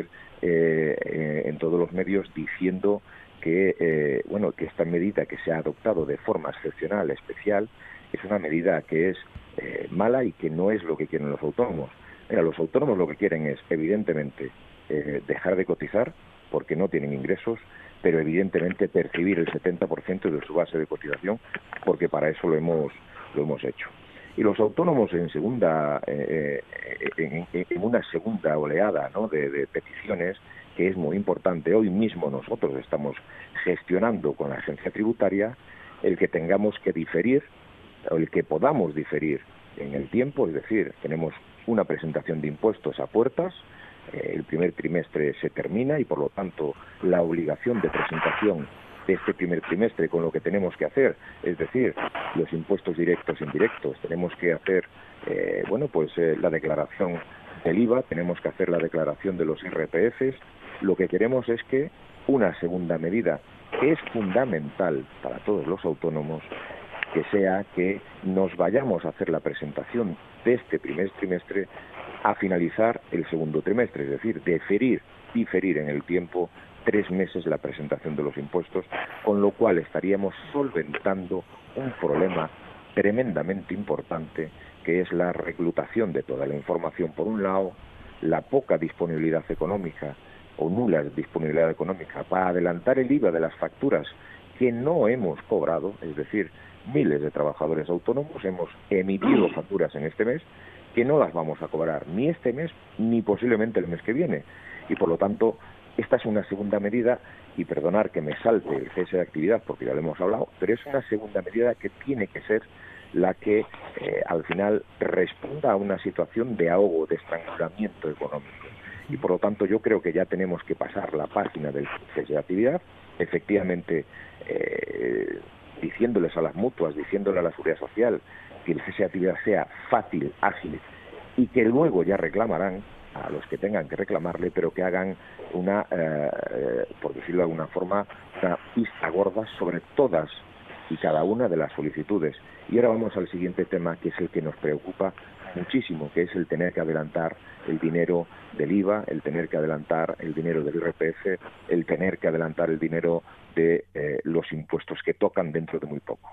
eh, eh, en todos los medios diciendo que eh, bueno que esta medida que se ha adoptado de forma excepcional, especial, es una medida que es eh, mala y que no es lo que quieren los autónomos. Mira, los autónomos lo que quieren es, evidentemente, eh, dejar de cotizar porque no tienen ingresos, pero evidentemente percibir el setenta por ciento de su base de cotización, porque para eso lo hemos lo hemos hecho. Y los autónomos en segunda eh, en, en una segunda oleada, ¿no?, de, de peticiones, que es muy importante. Hoy mismo nosotros estamos gestionando con la agencia tributaria el que tengamos que diferir, o el que podamos diferir en el tiempo, es decir, tenemos una presentación de impuestos a puertas, eh, el primer trimestre se termina y por lo tanto la obligación de presentación de este primer trimestre con lo que tenemos que hacer, es decir, los impuestos directos e indirectos, tenemos que hacer, eh, bueno, pues eh, la declaración del I V A, tenemos que hacer la declaración de los I R P Fs. Lo que queremos es que una segunda medida que es fundamental para todos los autónomos, que sea que nos vayamos a hacer la presentación de este primer trimestre a finalizar el segundo trimestre, es decir, diferir, diferir en el tiempo tres meses la presentación de los impuestos, con lo cual estaríamos solventando un problema tremendamente importante, que es la reclutación de toda la información por un lado, la poca disponibilidad económica o nula disponibilidad económica para adelantar el I V A de las facturas que no hemos cobrado, es decir, miles de trabajadores autónomos hemos emitido facturas en este mes que no las vamos a cobrar ni este mes ni posiblemente el mes que viene. Y por lo tanto, esta es una segunda medida, y perdonar que me salte el cese de actividad porque ya lo hemos hablado, pero es una segunda medida que tiene que ser la que eh, al final responda a una situación de ahogo, de estrangulamiento económico. Y por lo tanto yo creo que ya tenemos que pasar la página del cese de actividad, efectivamente eh, diciéndoles a las mutuas, diciéndole a la Seguridad Social que el cese de actividad sea fácil, ágil, y que luego ya reclamarán a los que tengan que reclamarle, pero que hagan una, eh, por decirlo de alguna forma, una pista gorda sobre todas y cada una de las solicitudes. Y ahora vamos al siguiente tema, que es el que nos preocupa muchísimo, que es el tener que adelantar el dinero del I V A, el tener que adelantar el dinero del I R P F, el tener que adelantar el dinero de eh, los impuestos que tocan dentro de muy poco.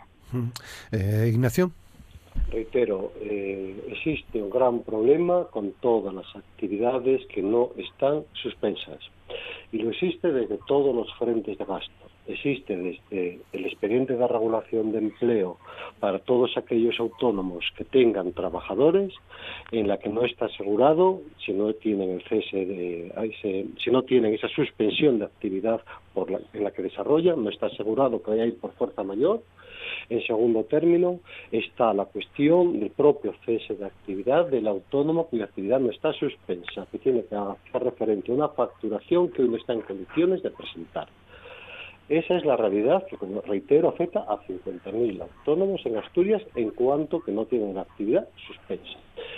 Eh, Ignacio. Reitero, eh, existe un gran problema con todas las actividades que no están suspensas, y lo existe desde todos los frentes de gasto. Existe desde el expediente de regulación de empleo para todos aquellos autónomos que tengan trabajadores, en la que no está asegurado, si no tienen el cese de, ese, si no tienen esa suspensión de actividad por la, en la que desarrollan, no está asegurado que vaya a ir por fuerza mayor. En segundo término, está la cuestión del propio cese de actividad del autónomo cuya actividad no está suspensa, que tiene que hacer referente a una facturación que uno está en condiciones de presentar. Esa es la realidad que, como reitero, afecta a cincuenta mil autónomos en Asturias en cuanto que no tienen actividad suspensa.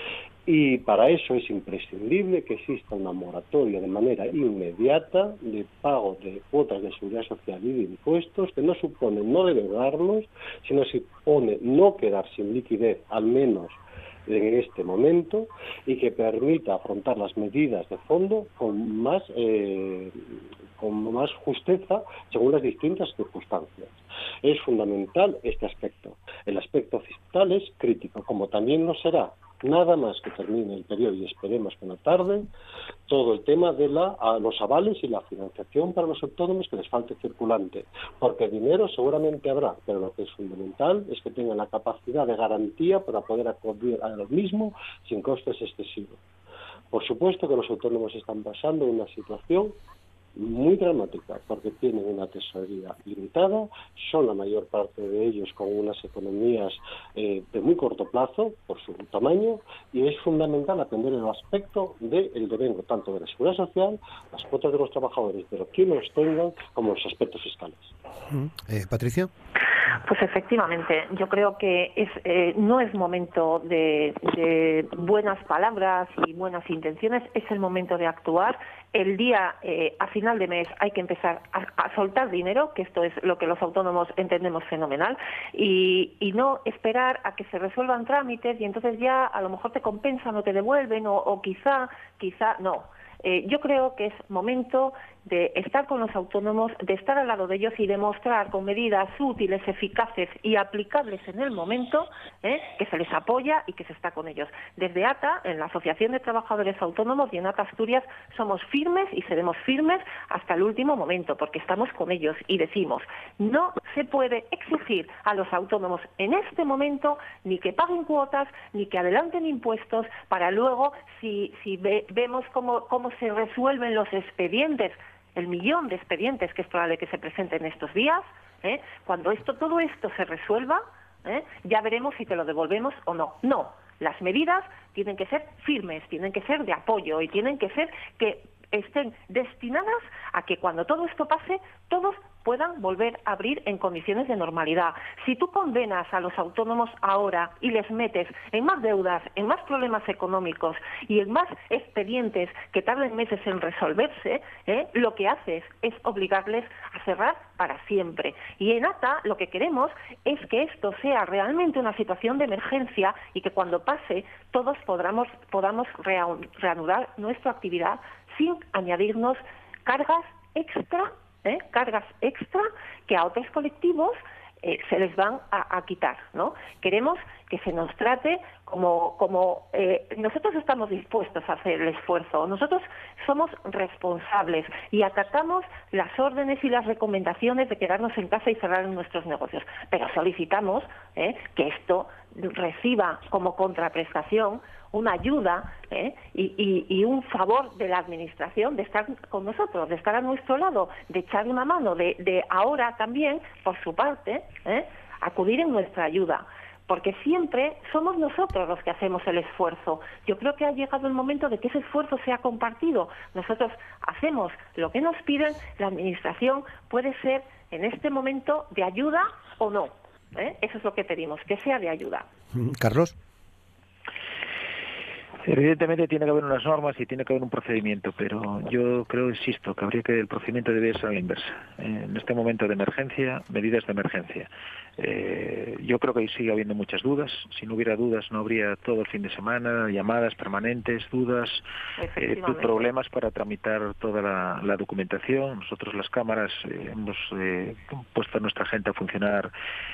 Y para eso es imprescindible que exista una moratoria de manera inmediata de pago de cuotas de seguridad social y de impuestos, que no supone no denegarlos, sino supone no quedar sin liquidez, al menos en este momento, y que permita afrontar las medidas de fondo con más eh, con más justeza según las distintas circunstancias. Es fundamental este aspecto. El aspecto fiscal es crítico, como también lo será, nada más que termine el periodo, y esperemos que no tarde, todo el tema de la, a los avales y la financiación para los autónomos que les falte circulante, porque dinero seguramente habrá, pero lo que es fundamental es que tengan la capacidad de garantía para poder acudir a lo mismo sin costes excesivos. Por supuesto que los autónomos están pasando una situación muy dramática, porque tienen una tesorería limitada, son la mayor parte de ellos con unas economías eh, de muy corto plazo por su tamaño, y es fundamental atender el aspecto del devengo, tanto de la seguridad social, las cuotas de los trabajadores, de los que los tengan, como los aspectos fiscales. Eh, Patricia. Pues efectivamente, yo creo que es, eh, no es momento de, de buenas palabras y buenas intenciones, es el momento de actuar. El día, eh, a final de mes, hay que empezar a, a soltar dinero, que esto es lo que los autónomos entendemos fenomenal, y, y no esperar a que se resuelvan trámites y entonces ya a lo mejor te compensan o te devuelven, o, o quizá, quizá no. eh, yo creo que es momento de estar con los autónomos, de estar al lado de ellos y demostrar con medidas útiles, eficaces y aplicables en el momento, ¿eh? que se les apoya y que se está con ellos. Desde A T A, en la Asociación de Trabajadores Autónomos y en A T A Asturias, somos firmes y seremos firmes hasta el último momento, porque estamos con ellos y decimos, no se puede exigir a los autónomos en este momento ni que paguen cuotas, ni que adelanten impuestos, para luego, si, si ve, vemos cómo, cómo se resuelven los expedientes, el millón de expedientes que es probable que se presenten estos días, ¿eh? cuando esto, todo esto se resuelva, ¿eh? ya veremos si te lo devolvemos o no. No, las medidas tienen que ser firmes, tienen que ser de apoyo y tienen que ser que estén destinadas a que cuando todo esto pase, todos puedan volver a abrir en condiciones de normalidad. Si tú condenas a los autónomos ahora y les metes en más deudas, en más problemas económicos y en más expedientes que tarden meses en resolverse, ¿eh? lo que haces es obligarles a cerrar para siempre. Y en A T A lo que queremos es que esto sea realmente una situación de emergencia y que cuando pase todos podamos, podamos reanudar nuestra actividad sin añadirnos cargas extra ¿Eh? cargas extra que a otros colectivos eh, se les van a, a quitar, ¿no? Queremos que se nos trate como, como eh, nosotros estamos dispuestos a hacer el esfuerzo, nosotros somos responsables y acatamos las órdenes y las recomendaciones de quedarnos en casa y cerrar nuestros negocios, pero solicitamos ¿eh? que esto reciba como contraprestación una ayuda ¿eh? y, y, y un favor de la Administración de estar con nosotros, de estar a nuestro lado, de echar una mano, de, de ahora también, por su parte, ¿eh? acudir en nuestra ayuda, porque siempre somos nosotros los que hacemos el esfuerzo. Yo creo que ha llegado el momento de que ese esfuerzo sea compartido. Nosotros hacemos lo que nos piden, la Administración puede ser en este momento de ayuda o no. ¿eh? Eso es lo que pedimos, que sea de ayuda. Carlos. Evidentemente tiene que haber unas normas y tiene que haber un procedimiento, pero yo creo, insisto, que habría que el procedimiento debería ser a la inversa. En este momento de emergencia, medidas de emergencia. Eh, yo creo que sigue habiendo muchas dudas. Si no hubiera dudas, no habría todo el fin de semana llamadas permanentes, dudas, eh, problemas para tramitar toda la, la documentación. Nosotros, las cámaras, eh, hemos eh, puesto a nuestra gente a funcionar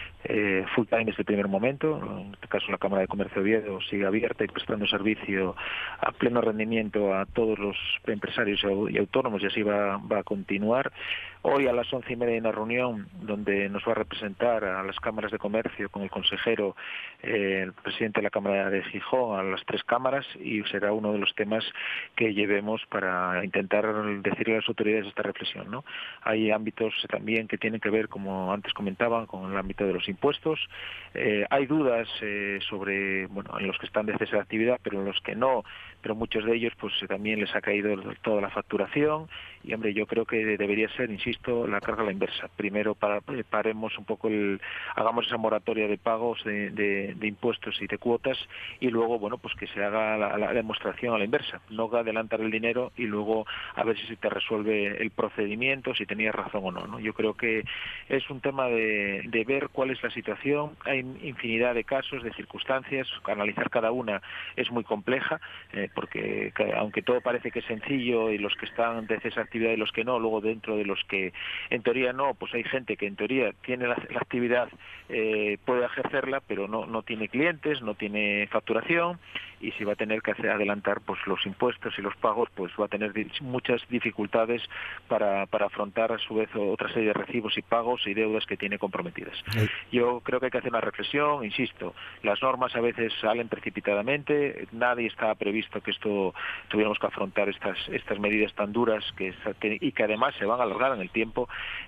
Eh, full time desde el primer momento. En este caso la Cámara de Comercio de Oviedo sigue abierta y prestando servicio a pleno rendimiento a todos los empresarios y autónomos, y así va, va a continuar. Hoy a las once y media hay una reunión donde nos va a representar a las cámaras de comercio con el consejero, eh, el presidente de la Cámara de Gijón, a las tres cámaras, y será uno de los temas que llevemos para intentar decirle a las autoridades esta reflexión, ¿no? Hay ámbitos también que tienen que ver, como antes comentaban, con el ámbito de los impuestos. Eh, hay dudas eh, sobre, bueno, en los que están de cese de actividad, pero en los que no, pero muchos de ellos pues también les ha caído toda la facturación, y hombre, yo creo que debería ser, insisto, la carga a la inversa. Primero para, paremos un poco el, hagamos esa moratoria de pagos de, de, de impuestos y de cuotas, y luego, bueno, pues que se haga la, la demostración a la inversa, no adelantar el dinero y luego a ver si se te resuelve el procedimiento, si tenías razón o no, ¿no? Yo creo que es un tema de, de ver cuál es la situación. Hay infinidad de casos, de circunstancias, analizar cada una es muy compleja, eh, porque aunque todo parece que es sencillo y los que están de esa actividad y los que no, luego dentro de los que en teoría no, pues hay gente que en teoría tiene la, la actividad, eh, puede ejercerla, pero no, no tiene clientes, no tiene facturación, y si va a tener que hacer, adelantar pues los impuestos y los pagos, pues va a tener di- muchas dificultades para, para afrontar a su vez otra serie de recibos y pagos y deudas que tiene comprometidas. Sí. Yo creo que hay que hacer una reflexión, insisto, las normas a veces salen precipitadamente, nadie estaba previsto que esto tuviéramos que afrontar estas estas medidas tan duras que, que y que además se van a alargar en el tiempo,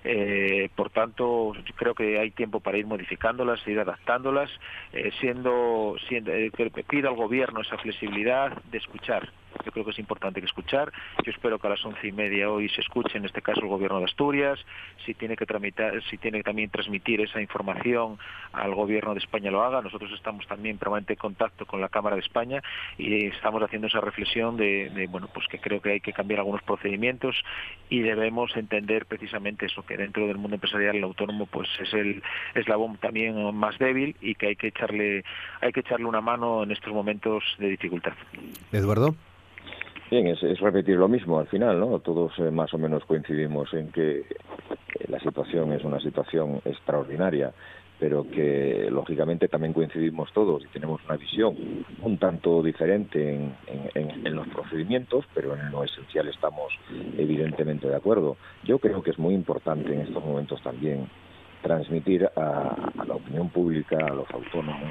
eh, por tanto creo que hay tiempo para ir modificándolas, ir adaptándolas, eh, siendo, siendo eh, que pida al gobierno esa flexibilidad de escuchar. Yo creo que es importante que escuchar. Yo espero que a las once y media hoy se escuche, en este caso, el Gobierno de Asturias. Si tiene que tramitar, si tiene que también transmitir esa información al Gobierno de España, lo haga. Nosotros estamos también en permanente contacto con la Cámara de España y estamos haciendo esa reflexión de, de bueno, pues que creo que hay que cambiar algunos procedimientos y debemos entender precisamente eso, que dentro del mundo empresarial el autónomo pues es el eslabón también más débil y que hay que echarle hay que echarle una mano en estos momentos de dificultad. Eduardo. Bien, es, es repetir lo mismo al final, ¿no? Todos eh, más o menos coincidimos en que eh, la situación es una situación extraordinaria, pero que lógicamente también coincidimos todos y tenemos una visión un tanto diferente en, en, en, en los procedimientos, pero en lo esencial estamos evidentemente de acuerdo. Yo creo que es muy importante en estos momentos también transmitir a, a la opinión pública, a los autónomos,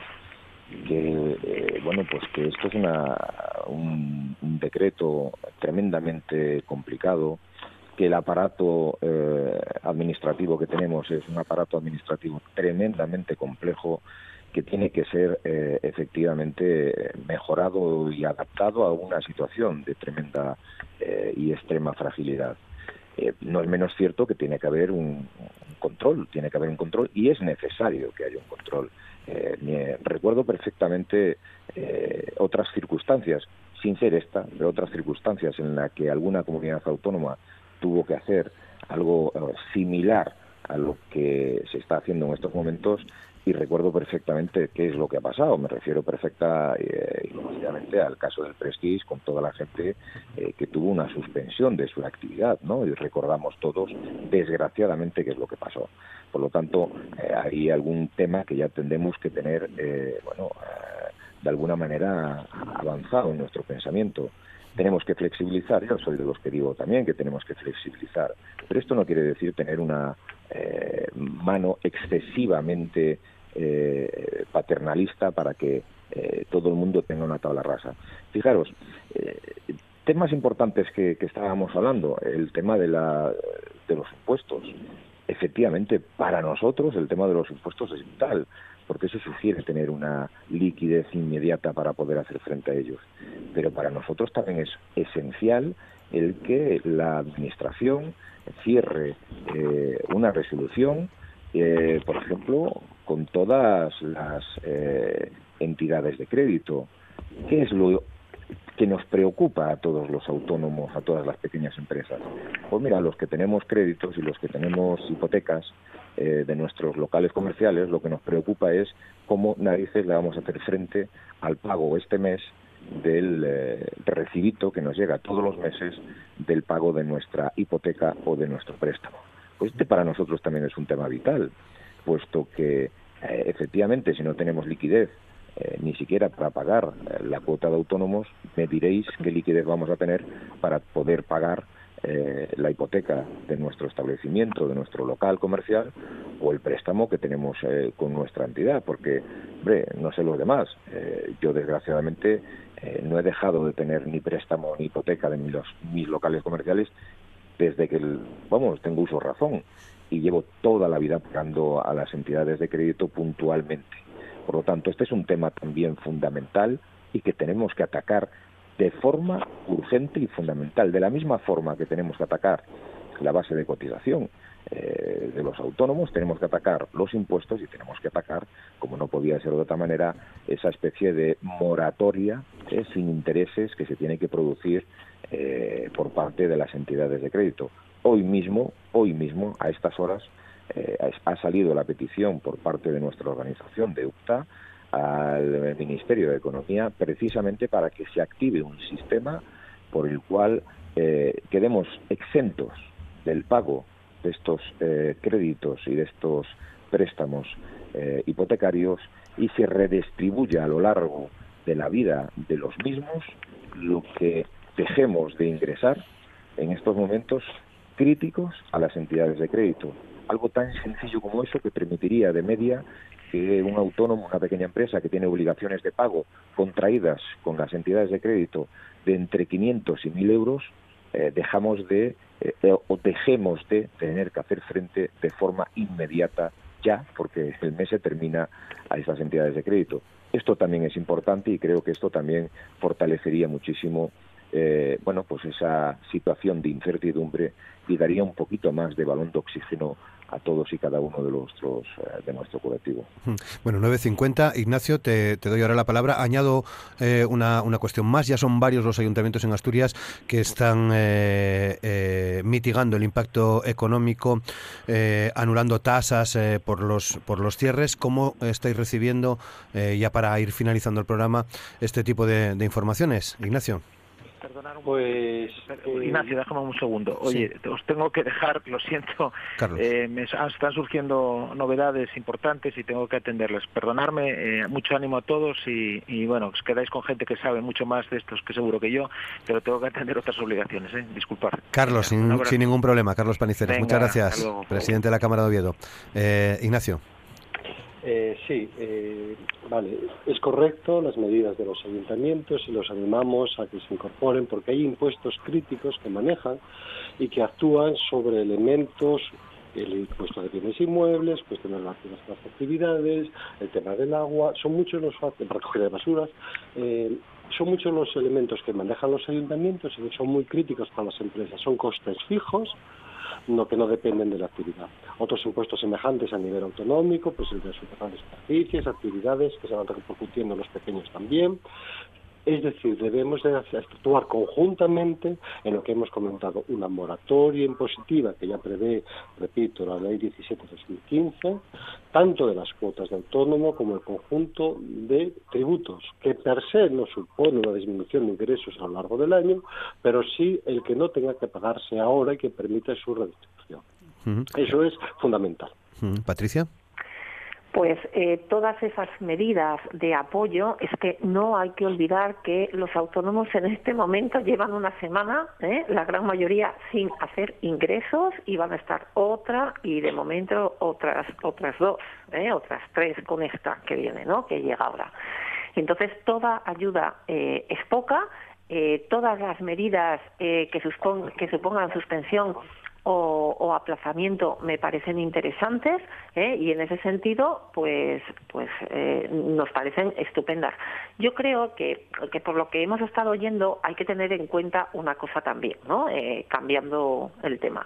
que eh, bueno, pues que esto es una, un, un decreto tremendamente complicado, que el aparato eh, administrativo que tenemos es un aparato administrativo tremendamente complejo, que tiene que ser eh, efectivamente mejorado y adaptado a una situación de tremenda eh, y extrema fragilidad. Eh, no es menos cierto que tiene que haber un, un control, tiene que haber un control y es necesario que haya un control. Eh, me, recuerdo perfectamente eh, otras circunstancias, sin ser esta, pero otras circunstancias en las que alguna comunidad autónoma tuvo que hacer algo eh, similar a lo que se está haciendo en estos momentos, y recuerdo perfectamente qué es lo que ha pasado. Me refiero perfecta eh, y lógicamente al caso del Prestige, con toda la gente eh, que tuvo una suspensión de su actividad, ¿no? Y recordamos todos, desgraciadamente, qué es lo que pasó. Por lo tanto, eh, hay algún tema que ya tendremos que tener, eh, bueno, eh, de alguna manera avanzado en nuestro pensamiento. Tenemos que flexibilizar, yo soy de los que digo también que tenemos que flexibilizar, pero esto no quiere decir tener una eh, mano excesivamente eh, paternalista para que eh, todo el mundo tenga una tabla rasa. Fijaros, eh, temas importantes que, que estábamos hablando, el tema de, la, de los impuestos. Efectivamente, para nosotros el tema de los impuestos es vital, porque eso sugiere tener una liquidez inmediata para poder hacer frente a ellos. Pero para nosotros también es esencial el que la Administración cierre eh, una resolución, eh, por ejemplo, con todas las eh, entidades de crédito. ¿Qué es lo que nos preocupa a todos los autónomos, a todas las pequeñas empresas? Pues mira, los que tenemos créditos y los que tenemos hipotecas eh, de nuestros locales comerciales, lo que nos preocupa es cómo narices le vamos a hacer frente al pago este mes del eh, recibito que nos llega todos los meses del pago de nuestra hipoteca o de nuestro préstamo. Pues este para nosotros también es un tema vital, puesto que eh, efectivamente si no tenemos liquidez Eh, ni siquiera para pagar eh, la cuota de autónomos, me diréis qué liquidez vamos a tener para poder pagar eh, la hipoteca de nuestro establecimiento, de nuestro local comercial, o el préstamo que tenemos eh, con nuestra entidad, porque, hombre, no sé los demás, eh, yo desgraciadamente eh, no he dejado de tener ni préstamo ni hipoteca de mis, mis locales comerciales desde que, el, vamos, tengo uso razón, y llevo toda la vida pagando a las entidades de crédito puntualmente. Por lo tanto, este es un tema también fundamental y que tenemos que atacar de forma urgente y fundamental. De la misma forma que tenemos que atacar la base de cotización eh, de los autónomos, tenemos que atacar los impuestos y tenemos que atacar, como no podía ser de otra manera, esa especie de moratoria eh, sin intereses que se tiene que producir eh, por parte de las entidades de crédito. Hoy mismo, hoy mismo, a estas horas, Eh, ha salido la petición por parte de nuestra organización de U C T A al Ministerio de Economía, precisamente para que se active un sistema por el cual eh, quedemos exentos del pago de estos eh, créditos y de estos préstamos eh, hipotecarios, y se redistribuya a lo largo de la vida de los mismos lo que dejemos de ingresar en estos momentos críticos a las entidades de crédito. Algo tan sencillo como eso, que permitiría de media que un autónomo, una pequeña empresa que tiene obligaciones de pago contraídas con las entidades de crédito de entre quinientos y mil euros, eh, dejamos de eh, o dejemos de tener que hacer frente de forma inmediata ya, porque el mes se termina, a esas entidades de crédito. Esto también es importante y creo que esto también fortalecería muchísimo Eh, bueno, pues esa situación de incertidumbre y daría un poquito más de balón de oxígeno a todos y cada uno de nuestros eh, de nuestro colectivo. Bueno, nueve cincuenta. Ignacio, te, te doy ahora la palabra. Añado eh, una, una cuestión más. Ya son varios los ayuntamientos en Asturias que están eh, eh, mitigando el impacto económico, eh, anulando tasas eh, por los por los cierres. ¿Cómo estáis recibiendo, eh, ya para ir finalizando el programa, este tipo de, de informaciones, Ignacio? Perdonar un Pues, momento. eh, Ignacio, déjame un segundo. Oye, sí. os tengo que dejar, lo siento. Carlos. Eh, me están surgiendo novedades importantes y tengo que atenderlas. Perdonadme, eh, mucho ánimo a todos y, y bueno, os quedáis con gente que sabe mucho más de estos que seguro que yo, pero tengo que atender otras obligaciones, ¿eh? Disculpad. Carlos, Venga, sin, sin ningún problema. Carlos Paniceres, Venga, muchas gracias. hasta luego. Presidente de la Cámara de Oviedo. Eh, Ignacio. Eh, sí, eh, vale, es correcto las medidas de los ayuntamientos y los animamos a que se incorporen porque hay impuestos críticos que manejan y que actúan sobre elementos, el impuesto de bienes inmuebles, cuestiones relativas a las actividades, el tema del agua, son muchos los factores, recogida de basuras, eh, son muchos los elementos que manejan los ayuntamientos y que son muy críticos para las empresas, son costes fijos, no que no dependen de la actividad. Otros impuestos semejantes a nivel autonómico, pues el de superficies, superficies, actividades que se van repercutiendo en los pequeños también. Es decir, debemos de actuar conjuntamente en lo que hemos comentado, una moratoria impositiva que ya prevé, repito, la ley diecisiete de dos mil quince, tanto de las cuotas de autónomo como el conjunto de tributos, que per se no supone una disminución de ingresos a lo largo del año, pero sí el que no tenga que pagarse ahora y que permita su redistribución. Uh-huh. Eso es fundamental. Uh-huh. Patricia. Pues eh, todas esas medidas de apoyo, es que no hay que olvidar que los autónomos en este momento llevan una semana, ¿eh? la gran mayoría sin hacer ingresos, y van a estar otra y de momento otras otras dos, ¿eh? otras tres con esta que viene, ¿no? que llega ahora. Entonces toda ayuda eh, es poca, eh, todas las medidas eh, que, suspon- que supongan suspensión O, o aplazamiento me parecen interesantes, ¿eh? y en ese sentido pues pues eh, nos parecen estupendas. Yo creo que, que por lo que hemos estado oyendo hay que tener en cuenta una cosa también, ¿no? Eh, cambiando el tema.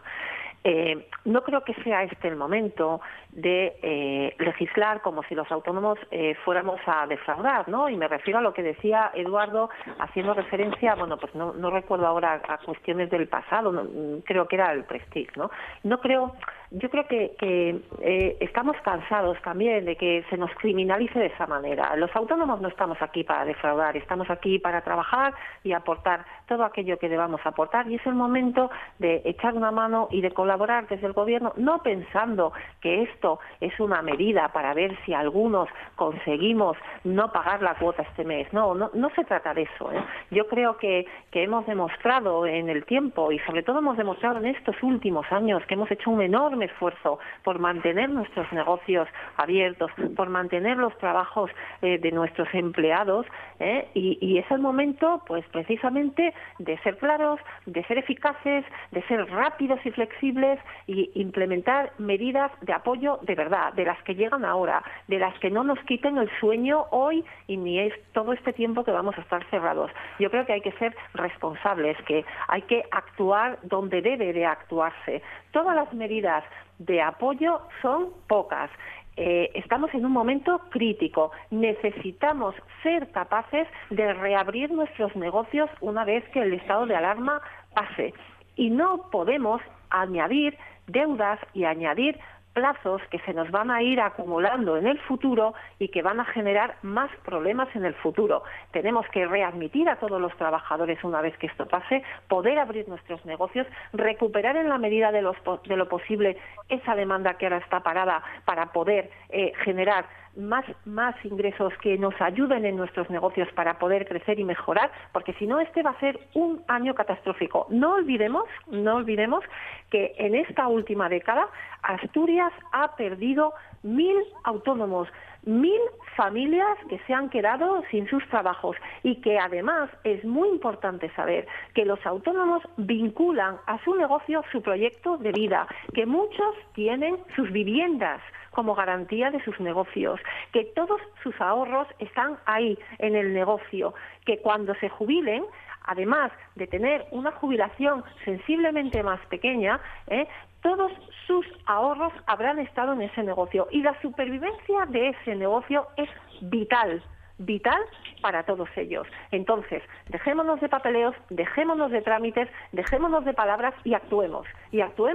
Eh, no creo que sea este el momento de eh, legislar como si los autónomos eh, fuéramos a defraudar, ¿no? Y me refiero a lo que decía Eduardo, haciendo referencia, bueno, pues no, no recuerdo ahora a cuestiones del pasado, no, creo que era el Prestige, ¿no? No creo, yo creo que, que eh, estamos cansados también de que se nos criminalice de esa manera. Los autónomos no estamos aquí para defraudar, estamos aquí para trabajar y aportar todo aquello que debamos aportar, y es el momento de echar una mano y de colaborar desde el gobierno, no pensando que esto es una medida para ver si algunos conseguimos no pagar la cuota este mes. No, no, no se trata de eso, ¿eh? Yo creo que, que hemos demostrado en el tiempo, y sobre todo hemos demostrado en estos últimos años, que hemos hecho un enorme esfuerzo por mantener nuestros negocios abiertos, por mantener los trabajos eh, de nuestros empleados, ¿eh? y, y es el momento, pues precisamente, de ser claros, de ser eficaces, de ser rápidos y flexibles y implementar medidas de apoyo de verdad, de las que llegan ahora, de las que no nos quiten el sueño hoy y ni es todo este tiempo que vamos a estar cerrados. Yo creo que hay que ser responsables, que hay que actuar donde debe de actuarse. Todas las medidas de apoyo son pocas. Eh, estamos en un momento crítico. Necesitamos ser capaces de reabrir nuestros negocios una vez que el estado de alarma pase. Y no podemos añadir deudas y añadir plazos que se nos van a ir acumulando en el futuro y que van a generar más problemas en el futuro. Tenemos que readmitir a todos los trabajadores una vez que esto pase, poder abrir nuestros negocios, recuperar en la medida de, los, de lo posible esa demanda que ahora está parada para poder eh, generar más, más ingresos que nos ayuden en nuestros negocios para poder crecer y mejorar, porque si no, este va a ser un año catastrófico. No olvidemos, no olvidemos que en esta última década Asturias ha perdido mil autónomos, mil familias que se han quedado sin sus trabajos, y que además es muy importante saber que los autónomos vinculan a su negocio su proyecto de vida, que muchos tienen sus viviendas como garantía de sus negocios, que todos sus ahorros están ahí en el negocio, que cuando se jubilen, además de tener una jubilación sensiblemente más pequeña, ¿eh? todos sus ahorros habrán estado en ese negocio, y la supervivencia de ese negocio es vital, vital para todos ellos. Entonces, dejémonos de papeleos, dejémonos de trámites, dejémonos de palabras y actuemos. Y actuemos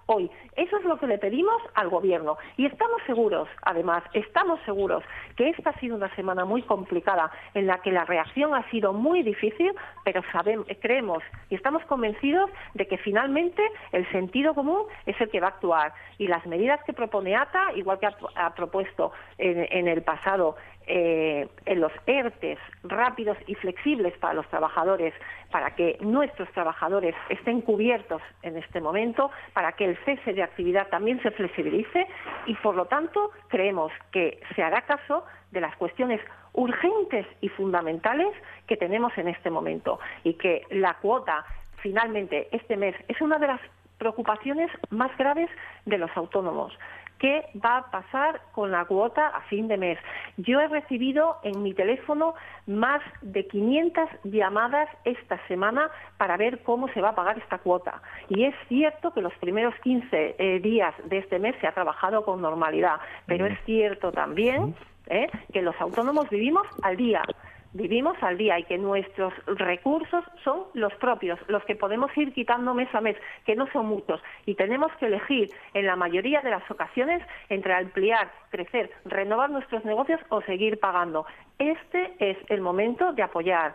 hoy. Eso es lo que le pedimos al Gobierno. Y estamos seguros, además, estamos seguros que esta ha sido una semana muy complicada, en la que la reacción ha sido muy difícil, pero sabemos, creemos y estamos convencidos de que finalmente el sentido común es el que va a actuar. Y las medidas que propone A T A, igual que ha, ha propuesto en, en el pasado, eh, en los E R T E s rápidos y flexibles para los trabajadores, para que nuestros trabajadores estén cubiertos en este momento, para que el cese de actividad también se flexibilice y, por lo tanto, creemos que se hará caso de las cuestiones urgentes y fundamentales que tenemos en este momento y que la cuota, finalmente, este mes, es una de las preocupaciones más graves de los autónomos. ¿Qué va a pasar con la cuota a fin de mes? Yo he recibido en mi teléfono más de quinientas llamadas esta semana para ver cómo se va a pagar esta cuota. Y es cierto que los primeros quince eh, días de este mes se ha trabajado con normalidad, pero es cierto también eh, que los autónomos vivimos al día. Vivimos al día y que nuestros recursos son los propios, los que podemos ir quitando mes a mes, que no son muchos, y tenemos que elegir en la mayoría de las ocasiones entre ampliar, crecer, renovar nuestros negocios o seguir pagando. Este es el momento de apoyar.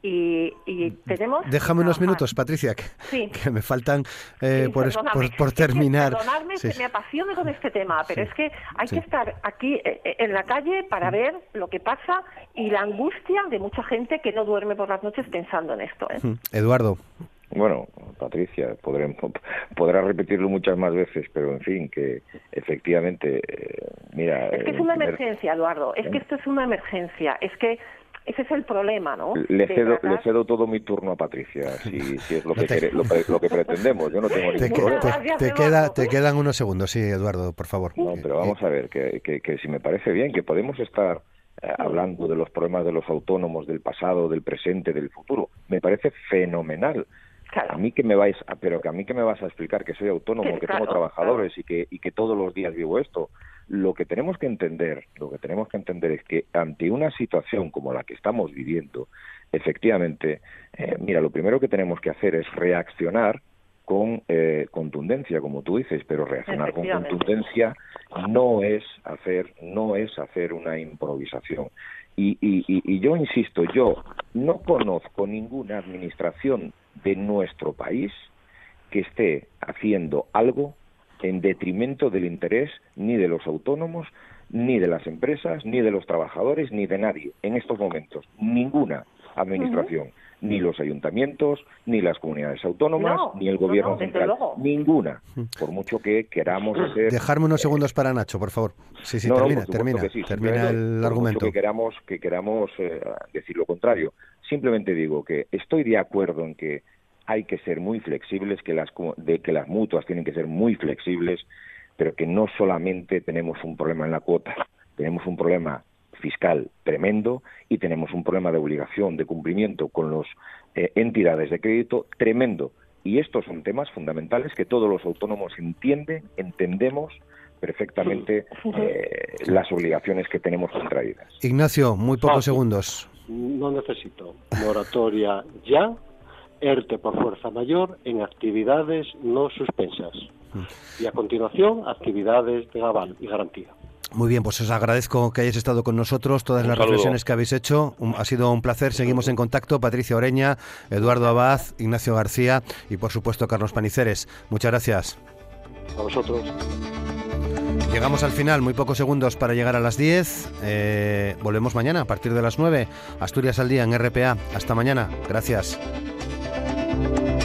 Y, y tenemos... Déjame unos minutos, Patricia, que, sí. que me faltan eh, sí, por, por, por terminar. Perdonadme sí. que me apasione con este tema, pero sí. es que hay sí. que estar aquí eh, en la calle para ver lo que pasa y la angustia de mucha gente que no duerme por las noches pensando en esto. ¿eh? Eduardo. Bueno, Patricia, podré, podrá repetirlo muchas más veces, pero en fin, que efectivamente, eh, mira... Es que es una emergencia, Eduardo, es que esto es una emergencia, es que ese es el problema, ¿no? Le cedo, le cedo todo mi turno a Patricia, si, si es lo que, te... quiere, lo, lo que pretendemos. Yo no tengo ningún te, problema. Te, te, queda, te quedan unos segundos, sí, Eduardo, por favor. No, pero vamos a ver, que, que, que si me parece bien, que podemos estar eh, hablando de los problemas de los autónomos, del pasado, del presente, del futuro. Me parece fenomenal. Claro. A mí que me vais, a, pero que a mí que me vas a explicar que soy autónomo, que, que claro, tengo trabajadores claro. y que y que todos los días vivo esto. Lo que tenemos que entender, lo que tenemos que entender es que ante una situación como la que estamos viviendo, efectivamente, eh, mira, lo primero que tenemos que hacer es reaccionar con eh, contundencia, como tú dices, pero reaccionar con contundencia no es hacer, no es hacer una improvisación. Y, y, y, y yo insisto, yo no conozco ninguna administración de nuestro país que esté haciendo algo en detrimento del interés ni de los autónomos, ni de las empresas, ni de los trabajadores, ni de nadie en estos momentos. Ninguna administración, uh-huh. ni los ayuntamientos, ni las comunidades autónomas, no, ni el gobierno no, no, central. Ninguna, por mucho que queramos hacer... Dejarme unos segundos para Nacho, por favor. Sí, sí, no, termina, no, termina, sí, termina el por argumento. Mucho que queramos, que queramos eh, decir lo contrario. Simplemente digo que estoy de acuerdo en que hay que ser muy flexibles, que las, de, que las mutuas tienen que ser muy flexibles, pero que no solamente tenemos un problema en la cuota, tenemos un problema fiscal tremendo y tenemos un problema de obligación, de cumplimiento con las eh, entidades de crédito tremendo. Y estos son temas fundamentales que todos los autónomos entienden, entendemos perfectamente eh, las obligaciones que tenemos contraídas. Ignacio, muy pocos Fácil. segundos. No necesito moratoria ya, E R T E por fuerza mayor en actividades no suspensas. Y a continuación, actividades de aval y garantía. Muy bien, pues os agradezco que hayáis estado con nosotros, todas un las saludo. reflexiones que habéis hecho. Un, ha sido un placer, seguimos en contacto. Patricia Oreña, Eduardo Abad, Ignacio García y por supuesto Carlos Paniceres. Muchas gracias. A vosotros. Llegamos al final, muy pocos segundos para llegar a las diez. Eh, volvemos mañana a partir de las nueve. Asturias al día en R P A. Hasta mañana. Gracias.